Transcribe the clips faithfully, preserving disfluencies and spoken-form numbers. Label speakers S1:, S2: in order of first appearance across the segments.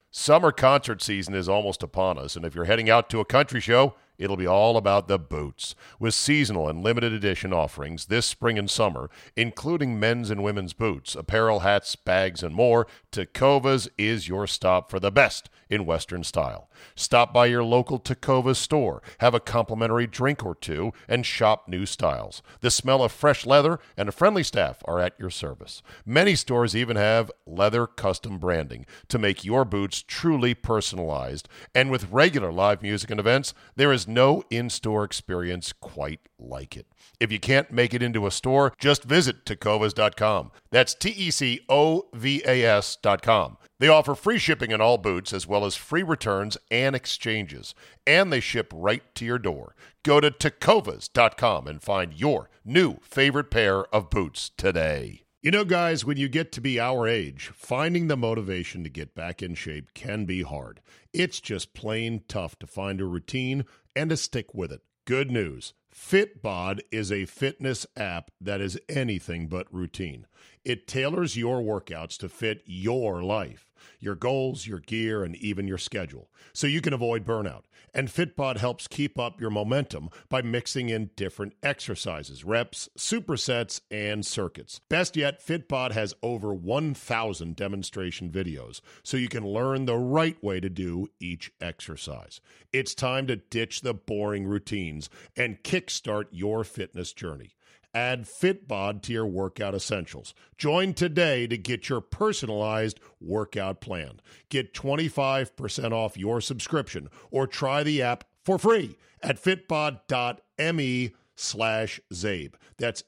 S1: Summer concert season is almost upon us, and if you're heading out to a country show, it'll be all about the boots. With seasonal and limited edition offerings this spring and summer, including men's and women's boots, apparel, hats, bags, and more, Tecovas is your stop for the best in Western style. Stop by your local Tecovas store, have a complimentary drink or two, and shop new styles. The smell of fresh leather and a friendly staff are at your service. Many stores even have leather custom branding to make your boots truly personalized. And with regular live music and events, there is no in-store experience quite like it. If you can't make it into a store, just visit Tecovas dot com. That's T E C O V A S dot com. They offer free shipping on all boots as well as free returns and exchanges. And they ship right to your door. Go to Tecovas dot com and find your new favorite pair of boots today. You know, guys, when you get to be our age, finding the motivation to get back in shape can be hard. It's just plain tough to find a routine and to stick with it. Good news. Fitbod is a fitness app that is anything but routine. It tailors your workouts to fit your life, your goals, your gear, and even your schedule, so you can avoid burnout. And Fitbod helps keep up your momentum by mixing in different exercises, reps, supersets, and circuits. Best yet, Fitbod has over one thousand demonstration videos, so you can learn the right way to do each exercise. It's time to ditch the boring routines and kickstart your fitness journey. Add Fitbod to your workout essentials. Join today to get your personalized workout plan. Get twenty-five percent off your subscription or try the app for free at fitbod.me slash Zabe. That's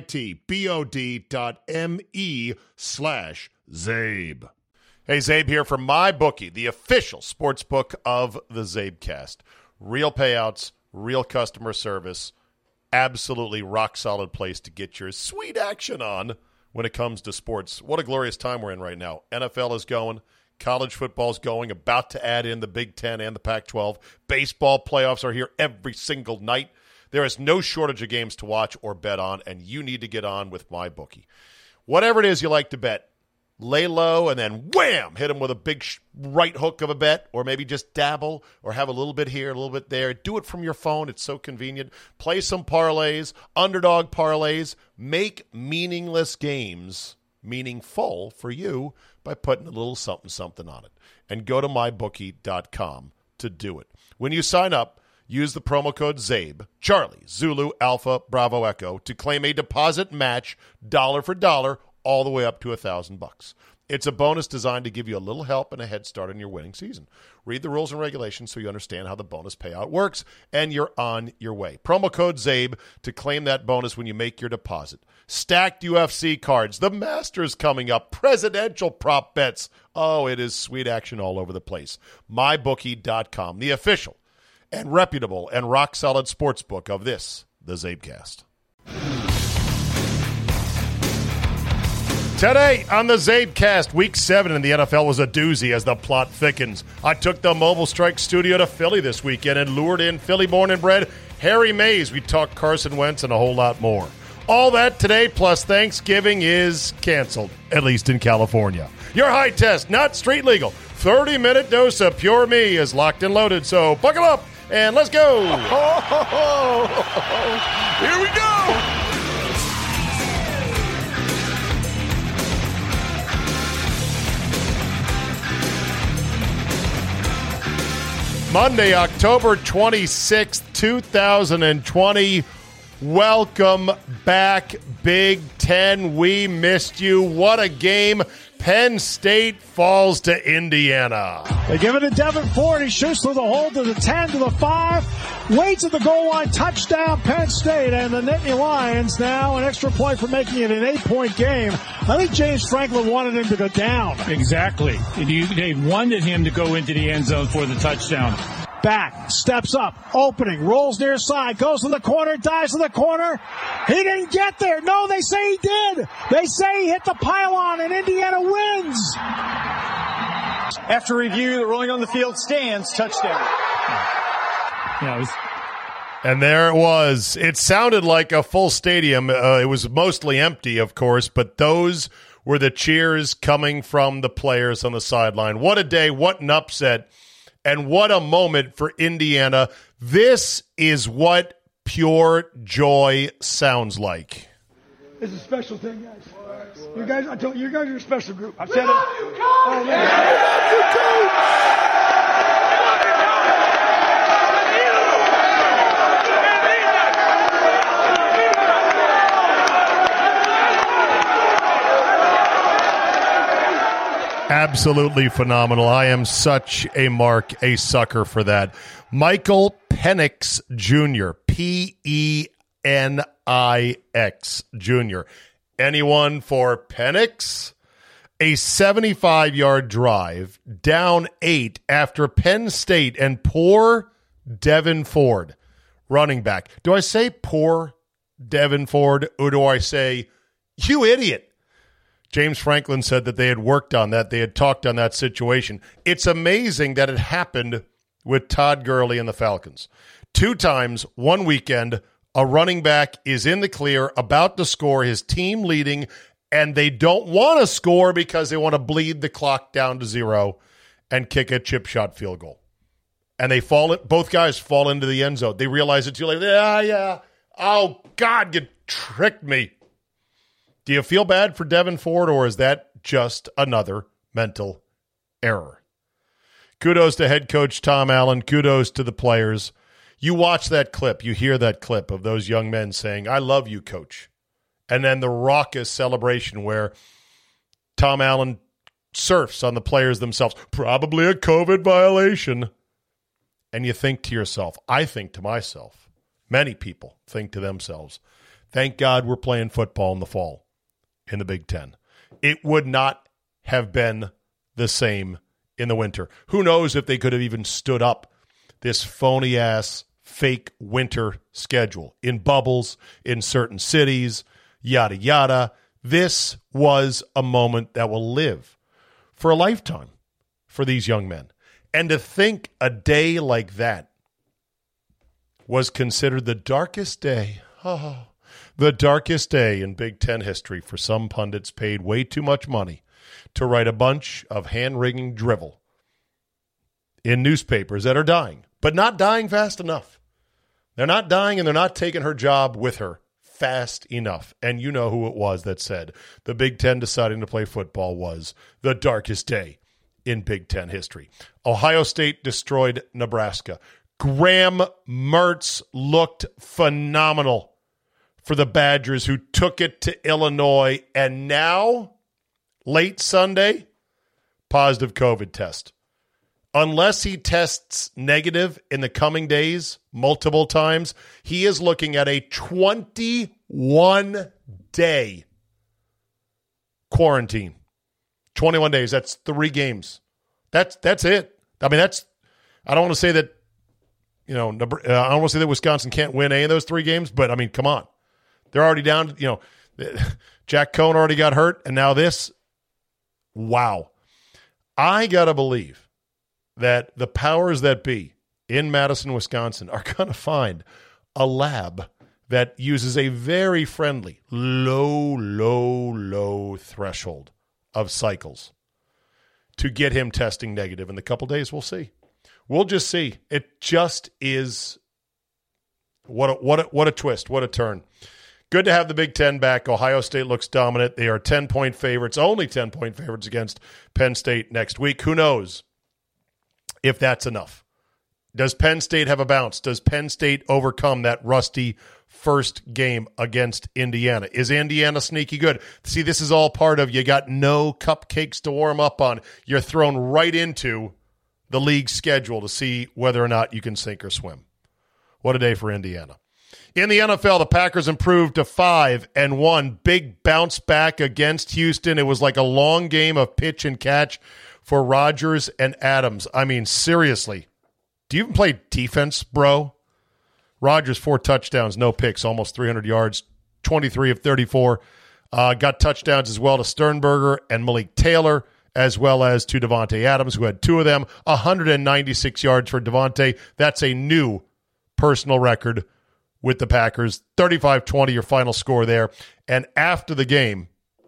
S1: F-I-T-B-O-D dot M-E slash Zabe. Hey, Zabe here for MyBookie, the official sports book of the Zabecast. Real payouts, real customer service. Absolutely rock-solid place to get your sweet action on when it comes to sports. What a glorious time we're in right now. N F L is going. College football is going. About to add in the Big Ten and the Pac twelve. Baseball playoffs are here every single night. There is no shortage of games to watch or bet on, and you need to get on with MyBookie. Whatever it is you like to bet, lay low and then wham, hit them with a big sh- right hook of a bet, or maybe just dabble or have a little bit here, a little bit there. Do it from your phone. It's so convenient. Play some parlays, underdog parlays. Make meaningless games meaningful for you by putting a little something, something on it. And go to my bookie dot com to do it. When you sign up, use the promo code ZABE, Charlie, Zulu, Alpha, Bravo, Echo, to claim a deposit match dollar for dollar all the way up to a thousand bucks. It's a bonus designed to give you a little help and a head start in your winning season. Read the rules and regulations so you understand how the bonus payout works, and you're on your way. Promo code ZABE to claim that bonus when you make your deposit. Stacked U F C cards, the Masters coming up, presidential prop bets. Oh, it is sweet action all over the place. my bookie dot com, the official and reputable and rock-solid sports book of this, the Zabecast. Today on the Zabecast, Week seven in the N F L was a doozy as the plot thickens. I took the Mobile Strike studio to Philly this weekend and lured in Philly-born and bred Harry Mays. We talked Carson Wentz and a whole lot more. All that today, plus Thanksgiving is canceled, at least in California. Your high test, not street legal, thirty-minute dose of Pure Me is locked and loaded, so buckle up and let's go. Here we go. Monday, October twenty-sixth, two thousand twenty. Welcome back, Big Ten. We missed you. What a game. Penn State falls to Indiana.
S2: They give it to Devin Ford. He shoots through the hole to the ten, to the five. Waits at the goal line. Touchdown, Penn State. And the Nittany Lions now an extra point for making it an eight-point game. I think James Franklin wanted him to go down.
S3: Exactly. They wanted him to go into the end zone for the touchdown.
S2: Back, steps up, opening, rolls near side, goes to the corner, dives to the corner. He didn't get there. No, they say he did. They say he hit the pylon and Indiana wins.
S4: After review, the ruling on the field stands. Touchdown.
S3: Yeah, it was-
S1: And there it was. It sounded like a full stadium. Uh, it was mostly empty, of course, but those were the cheers coming from the players on the sideline. What a day, what an upset, and what a moment for Indiana. This is what pure joy sounds like.
S5: It's a special thing, guys. You guys, I told you, you guys are a special group. I've said it. Oh, man.
S1: Absolutely phenomenal. I am such a mark, a sucker for that. Michael Penix Junior P E N I X Junior Anyone for Penix? A seventy-five-yard drive, down eight after Penn State, and poor Devin Ford, running back. Do I say poor Devin Ford, or do I say, you idiot? James Franklin said that they had worked on that. They had talked on that situation. It's amazing that it happened with Todd Gurley and the Falcons. Two times, one weekend, a running back is in the clear, about to score, his team leading, and they don't want to score because they want to bleed the clock down to zero and kick a chip shot field goal. And they fall, both guys fall into the end zone. They realize it too late. Yeah, yeah. Oh, God, you tricked me. Do you feel bad for Devin Ford, or is that just another mental error? Kudos to head coach Tom Allen. Kudos to the players. You watch that clip. You hear that clip of those young men saying, I love you, coach. And then the raucous celebration where Tom Allen surfs on the players themselves. Probably a COVID violation. And you think to yourself, I think to myself, many people think to themselves, thank God we're playing football in the fall. In the Big Ten. It would not have been the same in the winter. Who knows if they could have even stood up this phony-ass, fake winter schedule in bubbles, in certain cities, yada, yada. This was a moment that will live for a lifetime for these young men. And to think a day like that was considered the darkest day. Oh, the darkest day in Big Ten history for some pundits paid way too much money to write a bunch of hand-wringing drivel in newspapers that are dying, but not dying fast enough. They're not dying, and they're not taking her job with her fast enough. And you know who it was that said the Big Ten deciding to play football was the darkest day in Big Ten history. Ohio State destroyed Nebraska. Graham Mertz looked phenomenal for the Badgers, who took it to Illinois, and now, late Sunday, positive COVID test. Unless he tests negative in the coming days, multiple times, he is looking at a twenty-one day quarantine. twenty-one days, that's three games. That's that's it. I mean, that's, I don't want to say that, you know, I don't want to say that Wisconsin can't win any of those three games, but I mean, come on. They're already down, you know, Jack Cohn already got hurt, and now this. Wow. I got to believe that the powers that be in Madison, Wisconsin are going to find a lab that uses a very friendly, low, low, low threshold of cycles to get him testing negative. In the couple days, we'll see. We'll just see. It just is what a, what a, what a twist, what a turn. Good to have the Big Ten back. Ohio State looks dominant. They are ten-point favorites, only ten-point favorites against Penn State next week. Who knows if that's enough? Does Penn State have a bounce? Does Penn State overcome that rusty first game against Indiana? Is Indiana sneaky good? See, this is all part of you got no cupcakes to warm up on. You're thrown right into the league schedule to see whether or not you can sink or swim. What a day for Indiana. In the N F L, the Packers improved to five and one. Big bounce back against Houston. It was like a long game of pitch and catch for Rodgers and Adams. I mean, seriously, do you even play defense, bro? Rodgers, four touchdowns, no picks, almost three hundred yards, twenty-three of thirty-four. Uh, got touchdowns as well to Sternberger and Malik Taylor, as well as to Devontae Adams, who had two of them. one hundred ninety-six yards for Devontae. That's a new personal record with the Packers. thirty-five twenty, your final score there. And after the game,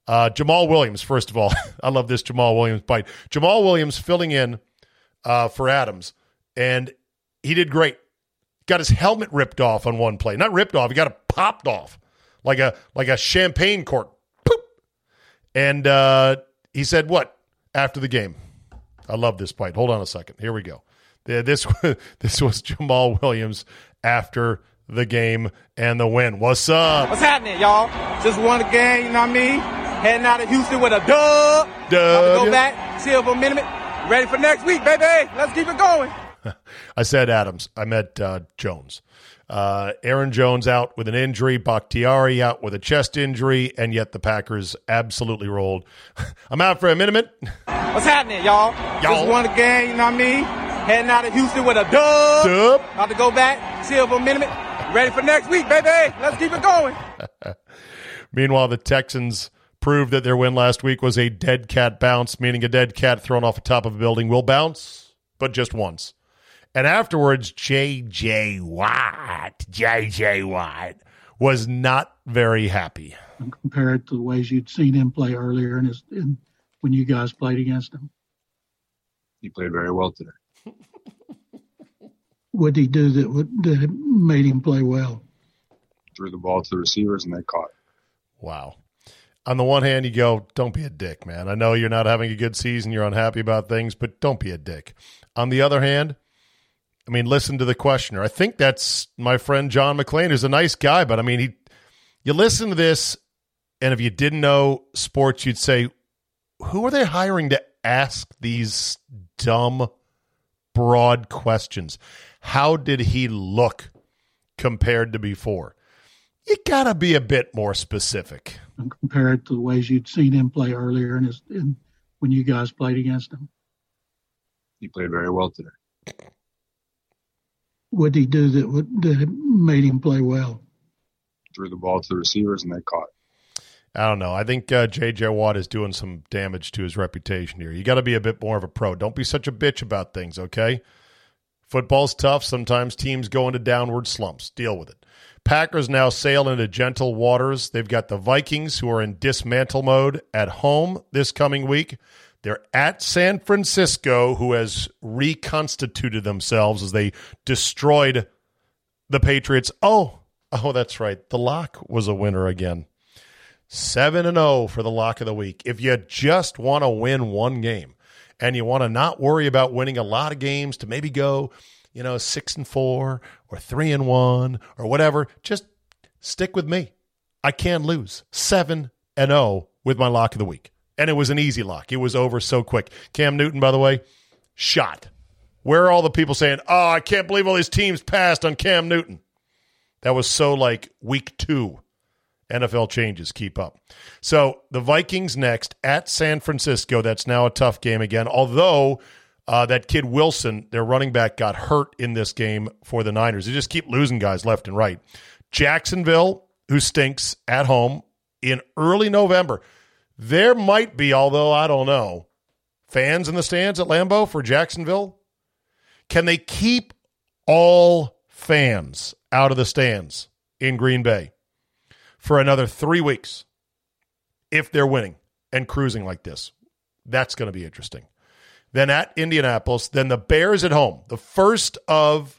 S1: Uh, Jamal Williams, first of all, I love this Jamal Williams bite. Jamal Williams filling in uh, for Adams, and he did great. Got his helmet ripped off on one play. Not ripped off, he got it popped off like a like a champagne cork. Poop. And uh, he said what after the game? I love this bite. Hold on a second. Here we go. This, this was Jamal Williams after the game and the win. What's up?
S6: What's happening, y'all? Just won the game, you know what I mean? Heading out of Houston with a dub.
S1: Dub.
S6: About to go back, chill for a minute. Ready for next week, baby. Let's keep it going.
S1: I said Adams. I meant uh, Jones. Uh, Aaron Jones out with an injury. Bakhtiari out with a chest injury. And yet the Packers absolutely rolled. I'm out for a minute.
S6: What's happening, y'all?
S1: Y'all.
S6: Just won the game, you know what I mean? Heading out of Houston with a dub.
S1: Dub.
S6: About to go back, chill for a minute. Ready for next week, baby. Let's keep it going.
S1: Meanwhile, the Texans proved that their win last week was a dead cat bounce, meaning a dead cat thrown off the top of a building will bounce, but just once. And afterwards, J J. Watt, J J. Watt was not very happy.
S7: And compare it to the ways you'd seen him play earlier in his in, when you guys played against him.
S8: He played very well today.
S7: What did he do that would, that made him play well?
S8: Threw the ball to the receivers, and they caught it.
S1: Wow. On the one hand, you go, don't be a dick, man. I know you're not having a good season. You're unhappy about things, but don't be a dick. On the other hand, I mean, listen to the questioner. I think that's my friend John McClain, who's a nice guy, but I mean, he. You listen to this, and if you didn't know sports, you'd say, who are they hiring to ask these dumb, broad questions? How did he look compared to before? You got to be a bit more specific.
S7: And compare it to the ways you'd seen him play earlier in his in, when you guys played against him.
S8: He played very well today.
S7: What did he do that would, that made him play well?
S8: Threw the ball to the receivers, and they caught it.
S1: I don't know. I think uh, J J. Watt is doing some damage to his reputation here. You got to be a bit more of a pro. Don't be such a bitch about things, okay? Football's tough. Sometimes teams go into downward slumps. Deal with it. Packers now sail into gentle waters. They've got the Vikings, who are in dismantle mode, at home this coming week. They're at San Francisco, who has reconstituted themselves as they destroyed the Patriots. Oh, oh, that's right. The lock was a winner again. seven and oh for the lock of the week. If you just want to win one game and you want to not worry about winning a lot of games to maybe go, you know, six and four or three and one or whatever, just stick with me. I can lose seven and oh with my lock of the week. And it was an easy lock. It was over so quick. Cam Newton, by the way, shot. Where are all the people saying, oh, I can't believe all these teams passed on Cam Newton? That was so like week two. N F L changes. Keep up. So the Vikings next at San Francisco. That's now a tough game again. Although uh, that kid Wilson, their running back, got hurt in this game for the Niners. They just keep losing guys left and right. Jacksonville, who stinks, at home in early November. There might be, although I don't know, fans in the stands at Lambeau for Jacksonville. Can they keep all fans out of the stands in Green Bay for another three weeks if they're winning and cruising like this? That's going to be interesting. Then at Indianapolis, then the Bears at home. The first of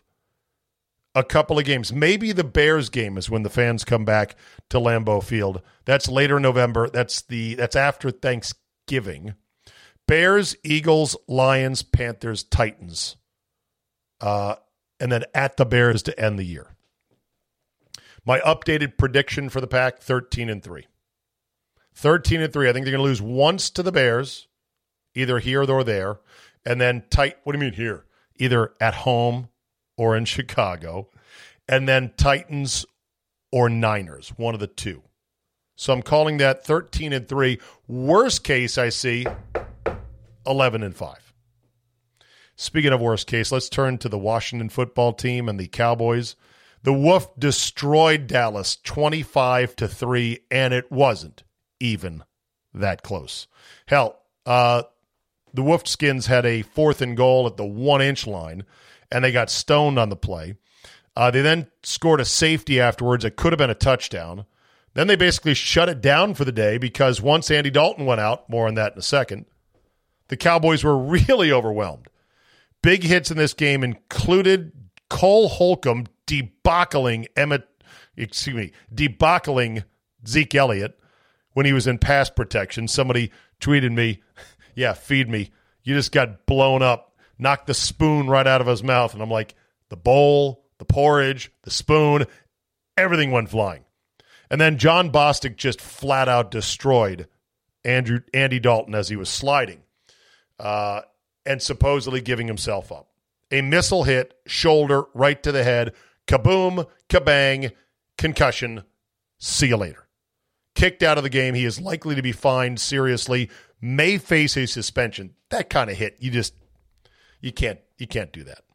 S1: a couple of games. Maybe the Bears game is when the fans come back to Lambeau Field. That's later in November. That's the that's after Thanksgiving. Bears, Eagles, Lions, Panthers, Titans. Uh, and then at the Bears to end the year. My updated prediction for the Pack, thirteen and three. thirteen and three. I think they're going to lose once to the Bears, either here or there. And then tight. What do you mean here? Either at home or in Chicago. And then Titans or Niners, one of the two. So I'm calling that thirteen and three. Worst case, I see eleven and five. Speaking of worst case, let's turn to the Washington football team and the Cowboys. The Wolf destroyed Dallas twenty-five to three, and it wasn't even that close. Hell, uh, the Wolfskins had a fourth and goal at the one-inch line, and they got stoned on the play. Uh, they then scored a safety afterwards. It could have been a touchdown. Then they basically shut it down for the day because once Andy Dalton went out, more on that in a second, the Cowboys were really overwhelmed. Big hits in this game included Cole Holcomb debacling Emmett, excuse me, debacling Zeke Elliott when he was in pass protection. Somebody tweeted me, yeah, feed me. You just got blown up, knocked the spoon right out of his mouth. And I'm like, the bowl, the porridge, the spoon, everything went flying. And then John Bostic just flat out destroyed Andrew Andy Dalton as he was sliding uh, and supposedly giving himself up. A missile hit, shoulder, right to the head, kaboom, kabang, concussion, see you later. Kicked out of the game. He is likely to be fined seriously, may face a suspension. That kind of hit, you just, you can't, you can't do that.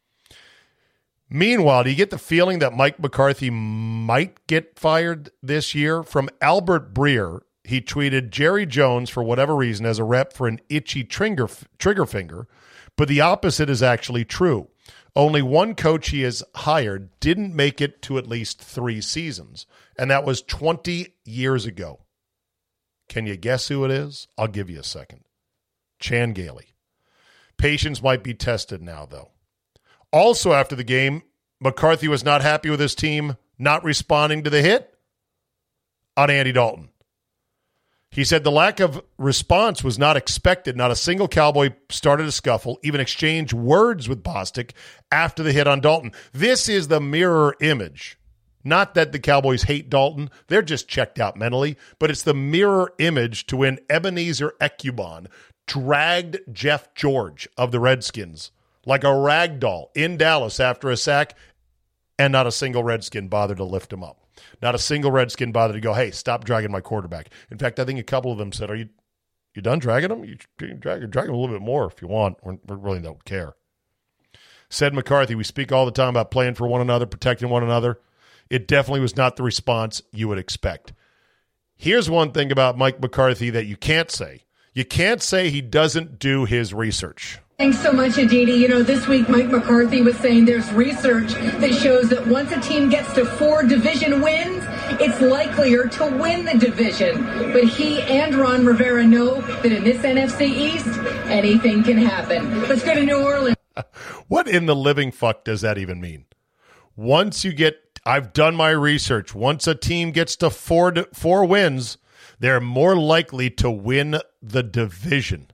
S1: Meanwhile, do you get the feeling that Mike McCarthy might get fired this year? From Albert Breer, he tweeted, Jerry Jones, for whatever reason, has a rep for an itchy trigger, trigger finger, but the opposite is actually true. Only one coach he has hired didn't make it to at least three seasons, and that was twenty years ago. Can you guess who it is? I'll give you a second. Chan Gailey. Patience might be tested now, though. Also after the game, McCarthy was not happy with his team not responding to the hit on Andy Dalton. He said the lack of response was not expected. Not a single Cowboy started a scuffle, even exchanged words with Bostic after the hit on Dalton. This is the mirror image. Not that the Cowboys hate Dalton. They're just checked out mentally. But it's the mirror image to when Ebenezer Ecubon dragged Jeff George of the Redskins like a rag doll in Dallas after a sack, and not a single Redskin bothered to lift him up. Not a single Redskin bothered to go, hey, stop dragging my quarterback. In fact, I think a couple of them said, are you you done dragging him? You can drag, drag him a little bit more if you want. We really don't care. Said McCarthy, we speak all the time about playing for one another, protecting one another. It definitely was not the response you would expect. Here's one thing about Mike McCarthy that you can't say. You can't say he doesn't do his research.
S9: Thanks so much, Aditi. You know, this week Mike McCarthy was saying there's research that shows that once a team gets to four division wins, it's likelier to win the division. But he and Ron Rivera know that in this N F C East, anything can happen. Let's go to New Orleans.
S1: What in the living fuck does that even mean? Once you get, I've done my research. Once a team gets to four, four wins, they're more likely to win the division.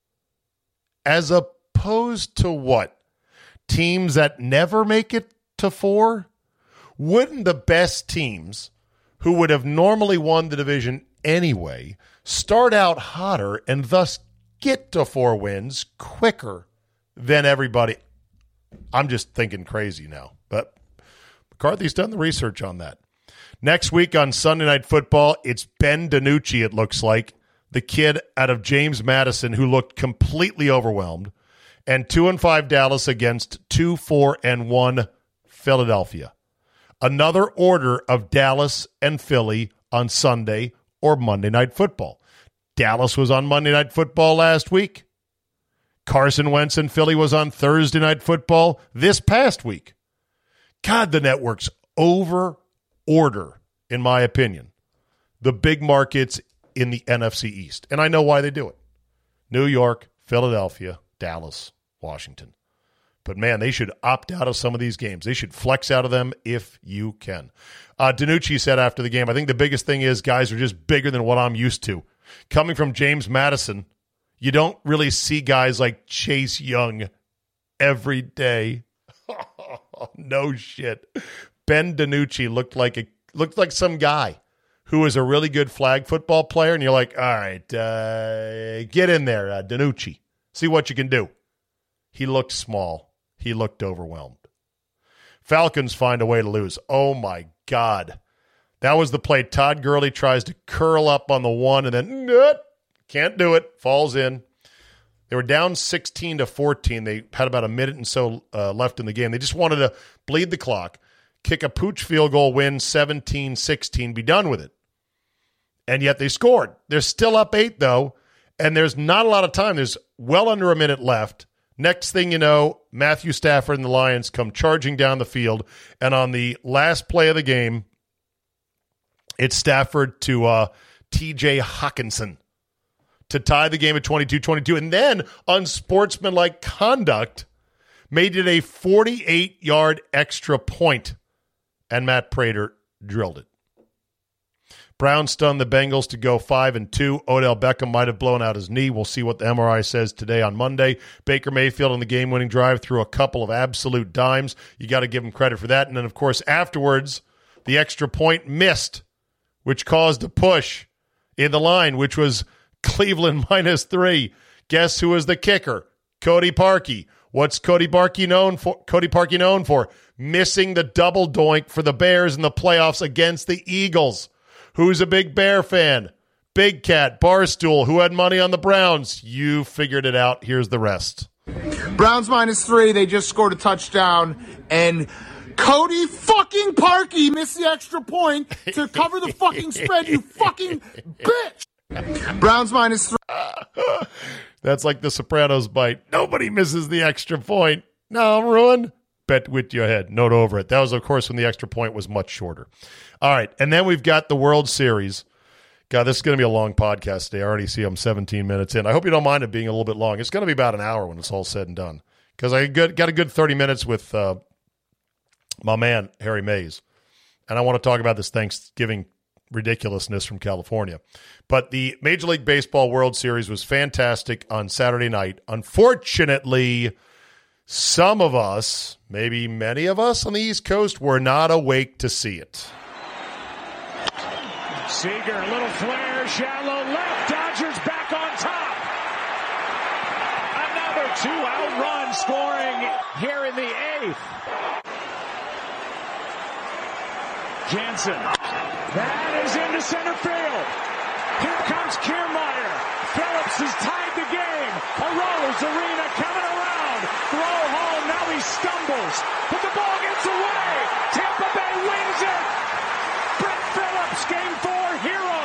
S1: As opposed to what? Teams that never make it to four? Wouldn't the best teams, who would have normally won the division anyway, start out hotter and thus get to four wins quicker than everybody? I'm just thinking crazy now, but McCarthy's done the research on that. Next week on Sunday Night Football, it's Ben DiNucci, it looks like, the kid out of James Madison who looked completely overwhelmed, and two and five Dallas against two, four, and one Philadelphia. Another order of Dallas and Philly on Sunday or Monday Night Football. Dallas was on Monday Night Football last week. Carson Wentz and Philly was on Thursday Night Football this past week. God, the networks over order, in my opinion, the big markets in the N F C East. And I know why they do it. New York, Philadelphia, Dallas, Washington. But, man, they should opt out of some of these games. They should flex out of them if you can. Uh, DiNucci said after the game, I think the biggest thing is guys are just bigger than what I'm used to. Coming from James Madison, you don't really see guys like Chase Young every day. No shit. Ben DiNucci looked like a looked like some guy who was a really good flag football player, and you're like, all right, uh, get in there, uh, DiNucci. See what you can do. He looked small. He looked overwhelmed. Falcons find a way to lose. Oh, my God. That was the play. Todd Gurley tries to curl up on the one, and then uh, can't do it. Falls in. They were down sixteen to fourteen. They had about a minute and so uh, left in the game. They just wanted to bleed the clock, kick a pooch field goal, win seventeen sixteen, be done with it. And yet they scored. They're still up eight, though, and there's not a lot of time. There's well under a minute left. Next thing you know, Matthew Stafford and the Lions come charging down the field, and on the last play of the game, It's Stafford to uh, T J Hawkinson to tie the game at twenty-two twenty-two. And then, unsportsmanlike conduct, made it a forty-eight-yard extra point, and Matt Prater drilled it. Browns stunned the Bengals to go five and two. Odell Beckham might have blown out his knee. We'll see what the M R I says today on Monday. Baker Mayfield on the game-winning drive threw a couple of absolute dimes. You got to give him credit for that. And then, of course, afterwards, the extra point missed, which caused a push in the line, which was Cleveland minus three. Guess who was the kicker? Cody Parkey. What's Cody Parkey known for? Cody Parkey known for missing the double doink for the Bears in the playoffs against the Eagles. Who's a big Bear fan? Big Cat, Barstool, who had money on the Browns. You figured it out. Here's the rest.
S6: Browns minus three. They just scored a touchdown, and Cody fucking Parkey missed the extra point to cover the fucking spread, you fucking bitch. Browns minus three.
S1: That's like the Sopranos bite. Nobody misses the extra point. No, ruin. Bet with your head. Note over it. That was, of course, when the extra point was much shorter. All right, and then we've got the World Series. God, this is going to be a long podcast today. I already see I'm seventeen minutes in. I hope you don't mind it being a little bit long. It's going to be about an hour when it's all said and done, because I got a good thirty minutes with uh, my man, Harry Mays, and I want to talk about this Thanksgiving ridiculousness from California. But the Major League Baseball World Series was fantastic on Saturday night. Unfortunately, some of us, maybe many of us on the East Coast, were not awake to see it.
S2: Seager, little flare, shallow left. Dodgers back on top. Another two-out run scoring here in the eighth. Jansen. That is into center field. Here comes Kiermaier. Phillips has tied the game. Arose Arena coming around. Throw home. Now he stumbles. But the ball gets away. Tampa Bay wins it. Brett Phillips, game four hero.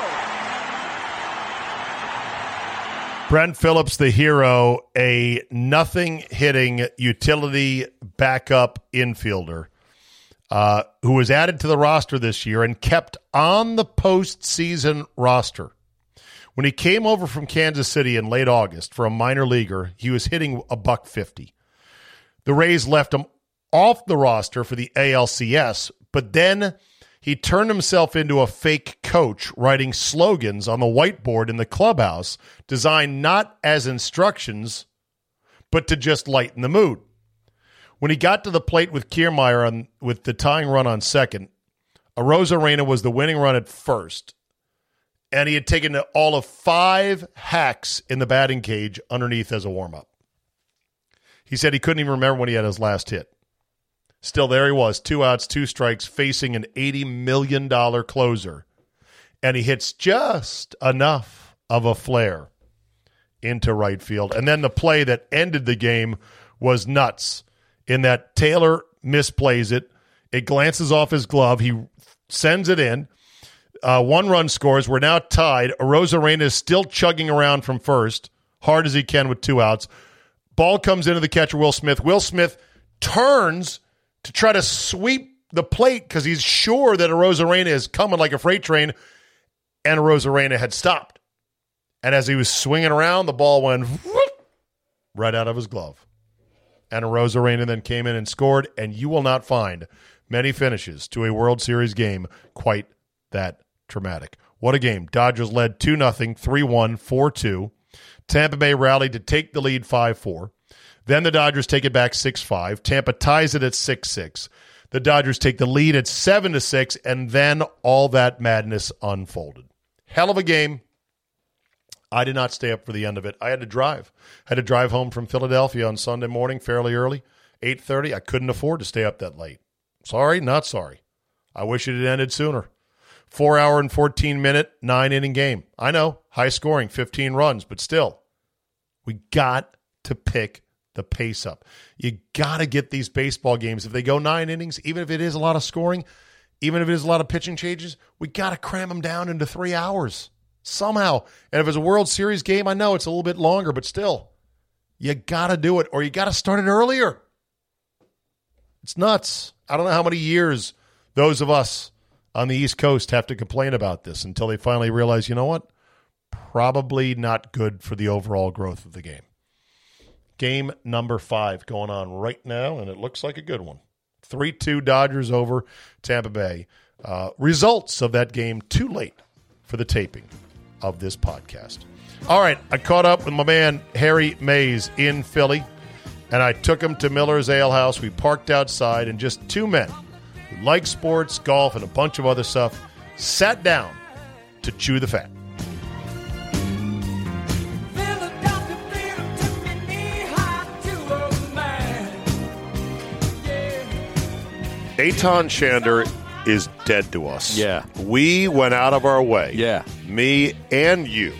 S1: Brent Phillips, the hero, a nothing-hitting utility backup infielder uh, who was added to the roster this year and kept on the postseason roster. When he came over from Kansas City in late August for a minor leaguer, he was hitting a buck fifty. The Rays left him off the roster for the A L C S, but then he turned himself into a fake coach, writing slogans on the whiteboard in the clubhouse designed not as instructions, but to just lighten the mood. When he got to the plate with Kiermaier on, with the tying run on second, Arozarena was the winning run at first, and he had taken all of five hacks in the batting cage underneath as a warm-up. He said he couldn't even remember when he had his last hit. Still, there he was, two outs, two strikes, facing an eighty million dollars closer. And he hits just enough of a flare into right field. And then the play that ended the game was nuts, in that Taylor misplays it. It glances off his glove. He sends it in. Uh, one run scores. We're now tied. Arozarena is still chugging around from first, hard as he can with two outs. Ball comes into the catcher, Will Smith. Will Smith turns to try to sweep the plate because he's sure that Arozarena is coming like a freight train, and Arozarena had stopped. And as he was swinging around, the ball went whoop, right out of his glove. And Arozarena then came in and scored, and you will not find many finishes to a World Series game quite that traumatic. What a game. Dodgers led two nothing, three one, four two. Tampa Bay rallied to take the lead five four. Then the Dodgers take it back six five. Tampa ties it at six six. The Dodgers take the lead at seven to six, and then all that madness unfolded. Hell of a game. I did not stay up for the end of it. I had to drive. I had to drive home from Philadelphia on Sunday morning fairly early, eight thirty. I couldn't afford to stay up that late. Sorry, not sorry. I wish it had ended sooner. Four hour and fourteen minute, nine inning game. I know, high scoring, fifteen runs, but still, we got to pick the pace up. You got to get these baseball games. If they go nine innings, even if it is a lot of scoring, even if it is a lot of pitching changes, we got to cram them down into three hours somehow. And if it's a World Series game, I know it's a little bit longer, but still, you got to do it, or you got to start it earlier. It's nuts. I don't know how many years those of us on the East Coast have to complain about this until they finally realize, you know what? Probably not good for the overall growth of the game. Game number five going on right now, and it looks like a good one. three two Dodgers over Tampa Bay. Uh, results of that game too late for the taping of this podcast. All right, I caught up with my man Harry Mays in Philly, and I took him to Miller's Ale House. We parked outside, and just two men who like sports, golf, and a bunch of other stuff sat down to chew the fat. Eitan Shander is dead to us.
S10: Yeah.
S1: We went out of our way,
S10: yeah.
S1: me and you,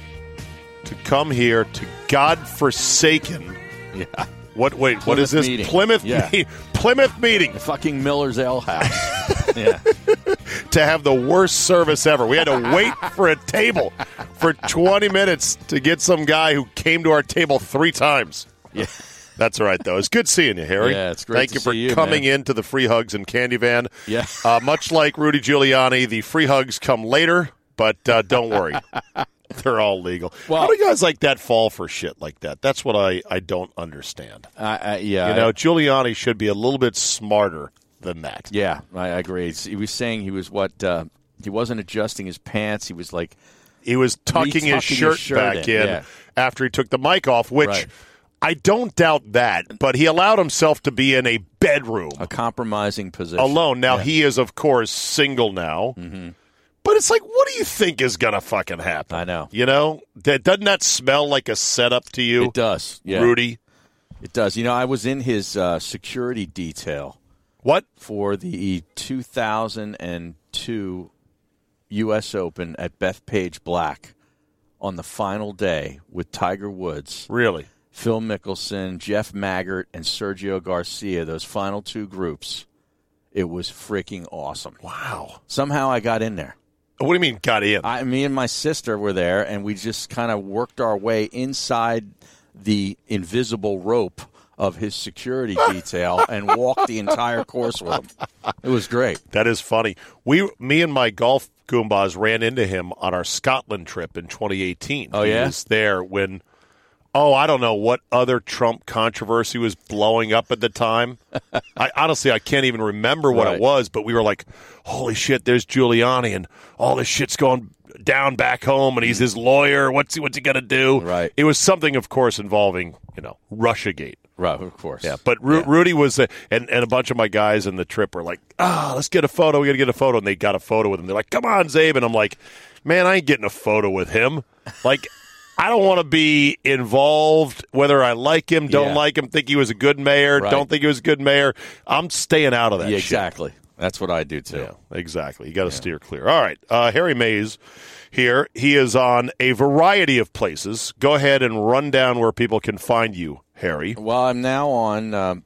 S1: to come here to godforsaken.
S10: Yeah.
S1: What? Wait,
S10: Plymouth
S1: what is this?
S10: meeting.
S1: Plymouth
S10: yeah.
S1: me- Plymouth meeting.
S10: The fucking Miller's Ale House. yeah.
S1: To have the worst service ever. We had to wait for a table for twenty minutes to get some guy who came to our table three times.
S10: Yeah.
S1: That's all right, though. It's good seeing you, Harry.
S10: Yeah, it's great
S1: Thank
S10: to
S1: you for
S10: see you,
S1: coming
S10: man.
S1: in to the free hugs and candy van.
S10: Yeah.
S1: Uh, much like Rudy Giuliani, the free hugs come later, but uh, don't worry. They're all legal.
S10: Well,
S1: how do guys like that fall for shit like that? That's what I, I don't understand.
S10: Uh, uh, yeah.
S1: You know,
S10: I,
S1: Giuliani should be a little bit smarter than that.
S10: Yeah, I agree. He was saying he was what, uh, he wasn't adjusting his pants. He was like...
S1: He was tucking his shirt,
S10: his shirt
S1: back in,
S10: in yeah.
S1: after he took the mic off, which...
S10: Right.
S1: I don't doubt that, but he allowed himself to be in a bedroom.
S10: A compromising position.
S1: Alone. Now,
S10: yeah.
S1: he is, of course, single now.
S10: Mm-hmm.
S1: But it's like, what do you think is going to fucking happen?
S10: I know.
S1: You know? That, doesn't that smell like a setup to you?
S10: It does, yeah.
S1: Rudy?
S10: It does. You know, I was in his uh, security detail.
S1: What?
S10: For the two thousand two U S Open at Bethpage Black on the final day with Tiger Woods.
S1: Really?
S10: Phil Mickelson, Jeff Maggart, and Sergio Garcia, those final two groups, it was freaking awesome.
S1: Wow.
S10: Somehow I got in there.
S1: What do you mean got in?
S10: I, me and my sister were there, and we just kind of worked our way inside the invisible rope of his security detail and walked the entire course with him. It was great.
S1: That is funny. We, me and my golf Goombas ran into him on our Scotland trip in twenty eighteen.
S10: Oh,
S1: he
S10: yeah?
S1: He was there when... Oh, I don't know what other Trump controversy was blowing up at the time. I honestly, I can't even remember what
S10: right.
S1: it was, but we were like, holy shit, there's Giuliani, and all this shit's going down back home, and he's his lawyer. What's he, what's he going to do?
S10: Right.
S1: It was something, of course, involving, you know, Russiagate.
S10: Right, of course.
S1: Yeah, but Ru-
S10: yeah.
S1: Rudy was, uh, and, and a bunch of my guys in the trip were like, ah, let's get a photo. We got to get a photo. And they got a photo with him. They're like, come on, Zabe. And I'm like, man, I ain't getting a photo with him. Like, I don't want to be involved, whether I like him, don't
S10: yeah.
S1: like him, think he was a good mayor,
S10: right.
S1: don't think he was a good mayor. I'm staying out of that
S10: yeah,
S1: shit.
S10: Exactly. That's what I do, too.
S1: Yeah, exactly. You got to yeah. steer clear. All right. Uh, Harry Mays here. He is on a variety of places. Go ahead and run down where people can find you, Harry.
S10: Well, I'm now on um,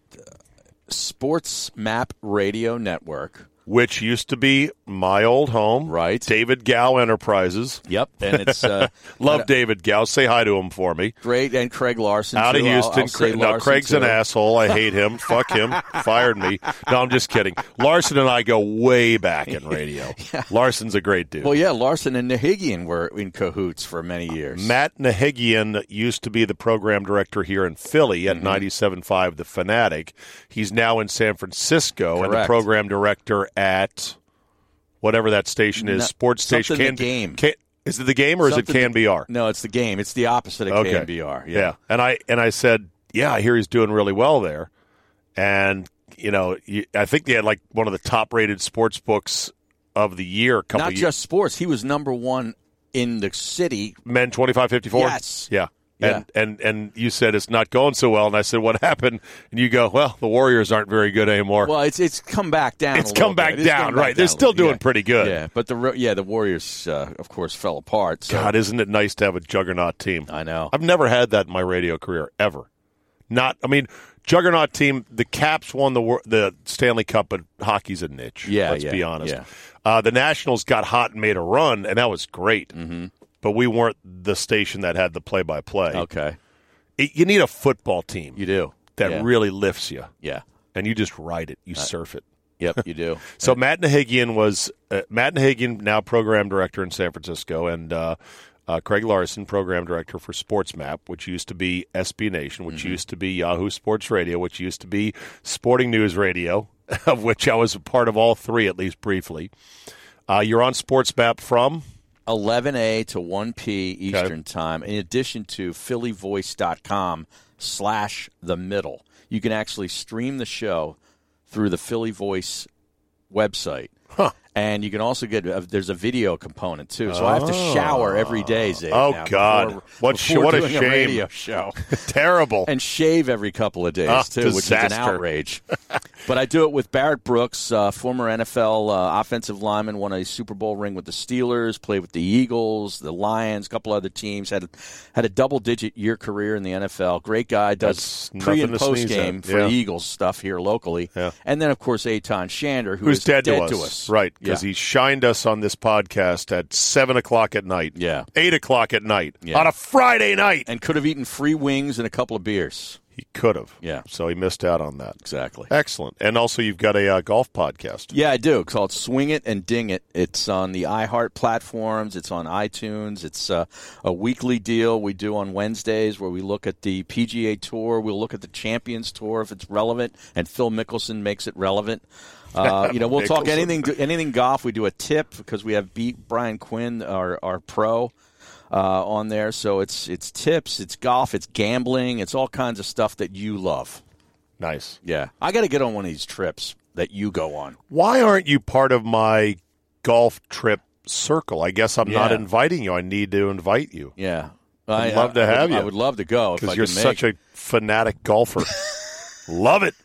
S10: Sports Map Radio Network.
S1: Which used to be my old home.
S10: Right.
S1: David Gow Enterprises.
S10: Yep. And it's uh,
S1: Love David Gow. Say hi to him for me.
S10: Great. And Craig Larson,
S1: Out
S10: too.
S1: of Houston.
S10: I'll, I'll
S1: Craig, no,
S10: Larson
S1: Craig's
S10: too.
S1: an asshole. I hate him. Fuck him. Fired me. No, I'm just kidding. Larson and I go way back in radio. yeah. Larson's a great dude.
S10: Well, yeah, Larson and Nahigian were in cahoots for many years.
S1: Matt Nahigian used to be the program director here in Philly at mm-hmm. ninety-seven point five The Fanatic. He's now in San Francisco
S10: Correct.
S1: and the program director at... whatever that station is,
S10: no,
S1: sports station.
S10: Can, the game.
S1: Can, is it the game or
S10: something
S1: is it K N B R?
S10: No, it's the game. It's the opposite of
S1: okay.
S10: K N B R. Yeah.
S1: yeah. And I and I said, yeah, I hear he's doing really well there. And, you know, I think they had like one of the top-rated sports books of the year. A couple
S10: Not
S1: of
S10: just sports. He was number one in the city.
S1: Men twenty-five fifty-four?
S10: Yes.
S1: Yeah.
S10: Yeah.
S1: And, and and you said it's not going so well, and I said, what happened? And you go, well, the Warriors aren't very good anymore.
S10: Well, it's it's come back down.
S1: It's
S10: a
S1: come back
S10: bit.
S1: down,
S10: come back
S1: right?
S10: down
S1: They're still doing
S10: yeah.
S1: pretty good.
S10: Yeah, but the yeah the Warriors, uh, of course, fell apart. So.
S1: God, isn't it nice to have a juggernaut team?
S10: I know.
S1: I've never had that in my radio career ever. Not, I mean, juggernaut team. The Caps won the the Stanley Cup, but hockey's a niche.
S10: Yeah,
S1: let's
S10: yeah,
S1: be honest.
S10: Yeah.
S1: Uh, the Nationals got hot and made a run, and that was great.
S10: Mm-hmm.
S1: But we weren't the station that had the play-by-play.
S10: Okay.
S1: It, you need a football team.
S10: You do.
S1: That
S10: yeah.
S1: really lifts you.
S10: Yeah.
S1: And you just ride it. You uh, surf it.
S10: Yep, you do.
S1: So Matt Nahigian was uh, Matt Nahigian, now program director in San Francisco, and uh, uh, Craig Larson, program director for SportsMap, which used to be S B Nation, which mm-hmm. used to be Yahoo Sports Radio, which used to be Sporting News Radio, of which I was a part of all three, at least briefly. Uh, you're on SportsMap from
S10: eleven a to one p Eastern
S1: okay.
S10: time, in addition to philly voice dot com slash the middle. You can actually stream the show through the Philly Voice website.
S1: Huh.
S10: And you can also get uh, – there's a video component, too. So oh. I have to shower every day, Zabe.
S1: Oh,
S10: now
S1: God.
S10: Before,
S1: what
S10: before
S1: what a
S10: doing
S1: shame.
S10: A radio show.
S1: Terrible.
S10: And shave every couple of days,
S1: oh,
S10: too,
S1: disaster.
S10: which is an outrage. But I do it with Barrett Brooks, uh, former N F L uh, offensive lineman, won a Super Bowl ring with the Steelers, played with the Eagles, the Lions, a couple other teams, had, had a double-digit year career in the N F L. Great guy, does That's pre- and post-game for yeah. Eagles stuff here locally.
S1: Yeah.
S10: And then, of course, Eitan Shander, who
S1: who's
S10: is
S1: dead,
S10: dead
S1: to, us.
S10: to us.
S1: Right, because yeah. he shined us on this podcast at seven o'clock at night.
S10: Yeah.
S1: eight o'clock at night.
S10: Yeah.
S1: On a Friday night.
S10: And could have eaten free wings and a couple of beers.
S1: He could have.
S10: Yeah.
S1: So he missed out on that.
S10: Exactly.
S1: Excellent. And also you've got a uh, golf podcast.
S10: Yeah, I do. It's called Swing It and Ding It. It's on the iHeart platforms. It's on iTunes. It's uh, a weekly deal we do on Wednesdays where we look at the P G A Tour. We'll look at the Champions Tour if it's relevant, and Phil Mickelson makes it relevant. Uh, you know, we'll talk anything anything golf. We do a tip because we have beat Brian Quinn, our, our pro. Uh, on there, so it's it's tips, it's golf, it's gambling, it's all kinds of stuff that you love.
S1: Nice.
S10: Yeah. I got to get on one of these trips that you go on.
S1: Why aren't you part of my golf trip circle? I guess I'm
S10: yeah.
S1: not inviting you. I need to invite you.
S10: Yeah.
S1: I'd
S10: I,
S1: love to
S10: I
S1: have
S10: would,
S1: you.
S10: I would love to go
S1: because
S10: if
S1: you're
S10: I can make...
S1: such a fanatic golfer. Love it.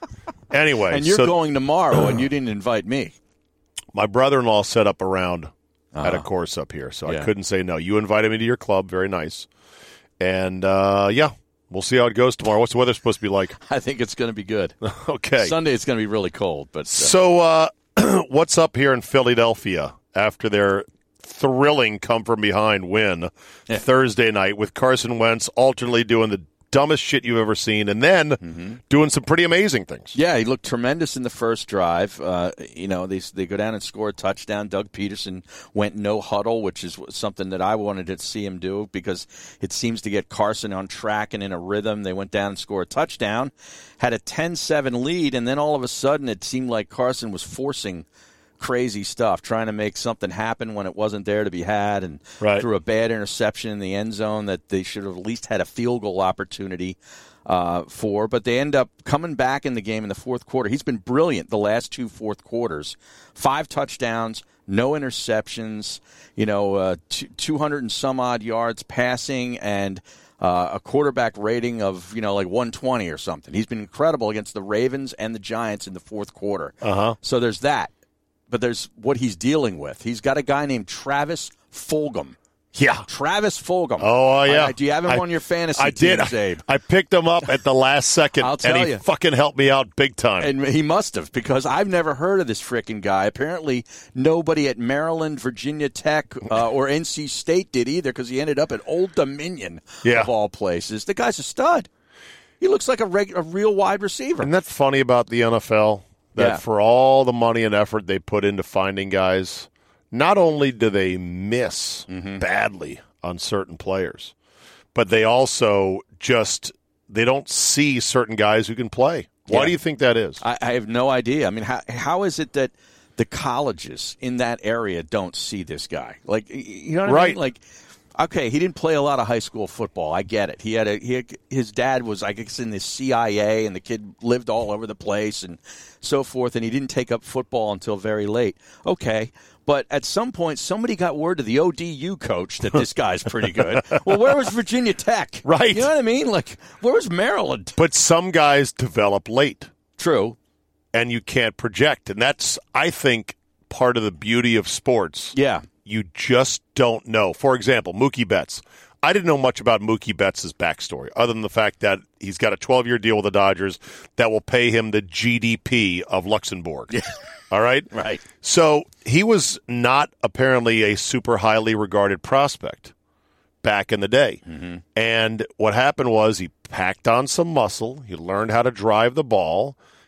S1: Anyway.
S10: And you're
S1: so,
S10: going tomorrow, and you didn't invite me.
S1: My brother-in-law set up a round
S10: uh-huh.
S1: at a course up here, so
S10: yeah.
S1: I couldn't say no. You invited me to your club. Very nice. And, uh, yeah, we'll see how it goes tomorrow. What's the weather supposed to be like?
S10: I think it's going to be good.
S1: Okay.
S10: Sunday it's going to be really cold. But uh...
S1: So uh, what's up here in Philadelphia after their thrilling come-from-behind win
S10: yeah.
S1: Thursday night with Carson Wentz alternately doing the dumbest shit you've ever seen and then
S10: mm-hmm.
S1: doing some pretty amazing things.
S10: Yeah, he looked tremendous in the first drive. Uh, you know, they they go down and score a touchdown. Doug Peterson went no huddle, which is something that I wanted to see him do because it seems to get Carson on track and in a rhythm. They went down and scored a touchdown, had a ten seven lead, and then all of a sudden it seemed like Carson was forcing crazy stuff, trying to make something happen when it wasn't there to be had, and
S1: right.
S10: threw a bad interception in the end zone that they should have at least had a field goal opportunity uh, for. But they end up coming back in the game in the fourth quarter. He's been brilliant the last two fourth quarters. Five touchdowns, no interceptions, you know, uh, two hundred and some odd yards passing, and Uh, a quarterback rating of, you know, like one twenty or something. He's been incredible against the Ravens and the Giants in the fourth quarter.
S1: Uh-huh.
S10: So there's that. But there's what he's dealing with. He's got a guy named Travis Fulgham.
S1: Yeah.
S10: Travis Fulgham.
S1: Oh, uh, yeah.
S10: I, do you have him
S1: I,
S10: on your fantasy
S1: I
S10: team,
S1: did.
S10: Abe?
S1: I picked him up at the last second,
S10: I'll tell
S1: and he
S10: you.
S1: fucking helped me out big time.
S10: And he must have, because I've never heard of this frickin' guy. Apparently, nobody at Maryland, Virginia Tech, uh, or N C State did either, because he ended up at Old Dominion,
S1: yeah.
S10: of all places. The guy's a stud. He looks like a, reg- a real wide receiver.
S1: Isn't that funny about the N F L? That
S10: yeah.
S1: for all the money and effort they put into finding guys, not only do they miss
S10: mm-hmm.
S1: badly on certain players, but they also just they don't see certain guys who can play. Why
S10: yeah.
S1: do you think that is?
S10: I, I have no idea. I mean, how how is it that the colleges in that area don't see this guy? Like, you know what
S1: right.
S10: I mean? Like, okay, he didn't play a lot of high school football. I get it. He had a he had, his dad was, I guess, in the C I A, and the kid lived all over the place and so forth, and he didn't take up football until very late. Okay, but at some point, somebody got word to the O D U coach that this guy's pretty good. Well, where was Virginia Tech?
S1: Right.
S10: You know what I mean? Like, where was Maryland?
S1: But some guys develop late.
S10: True.
S1: And you can't project. And that's, I think, part of the beauty of sports.
S10: Yeah.
S1: You just don't know. For example, Mookie Betts. I didn't know much about Mookie Betts' backstory, other than the fact that he's got a twelve-year deal with the Dodgers that will pay him the G D P of Luxembourg.
S10: Yeah.
S1: All right?
S10: Right.
S1: So he was not apparently a super highly regarded prospect back in the day.
S10: Mm-hmm.
S1: And what happened was he packed on some muscle. He learned how to drive the ball.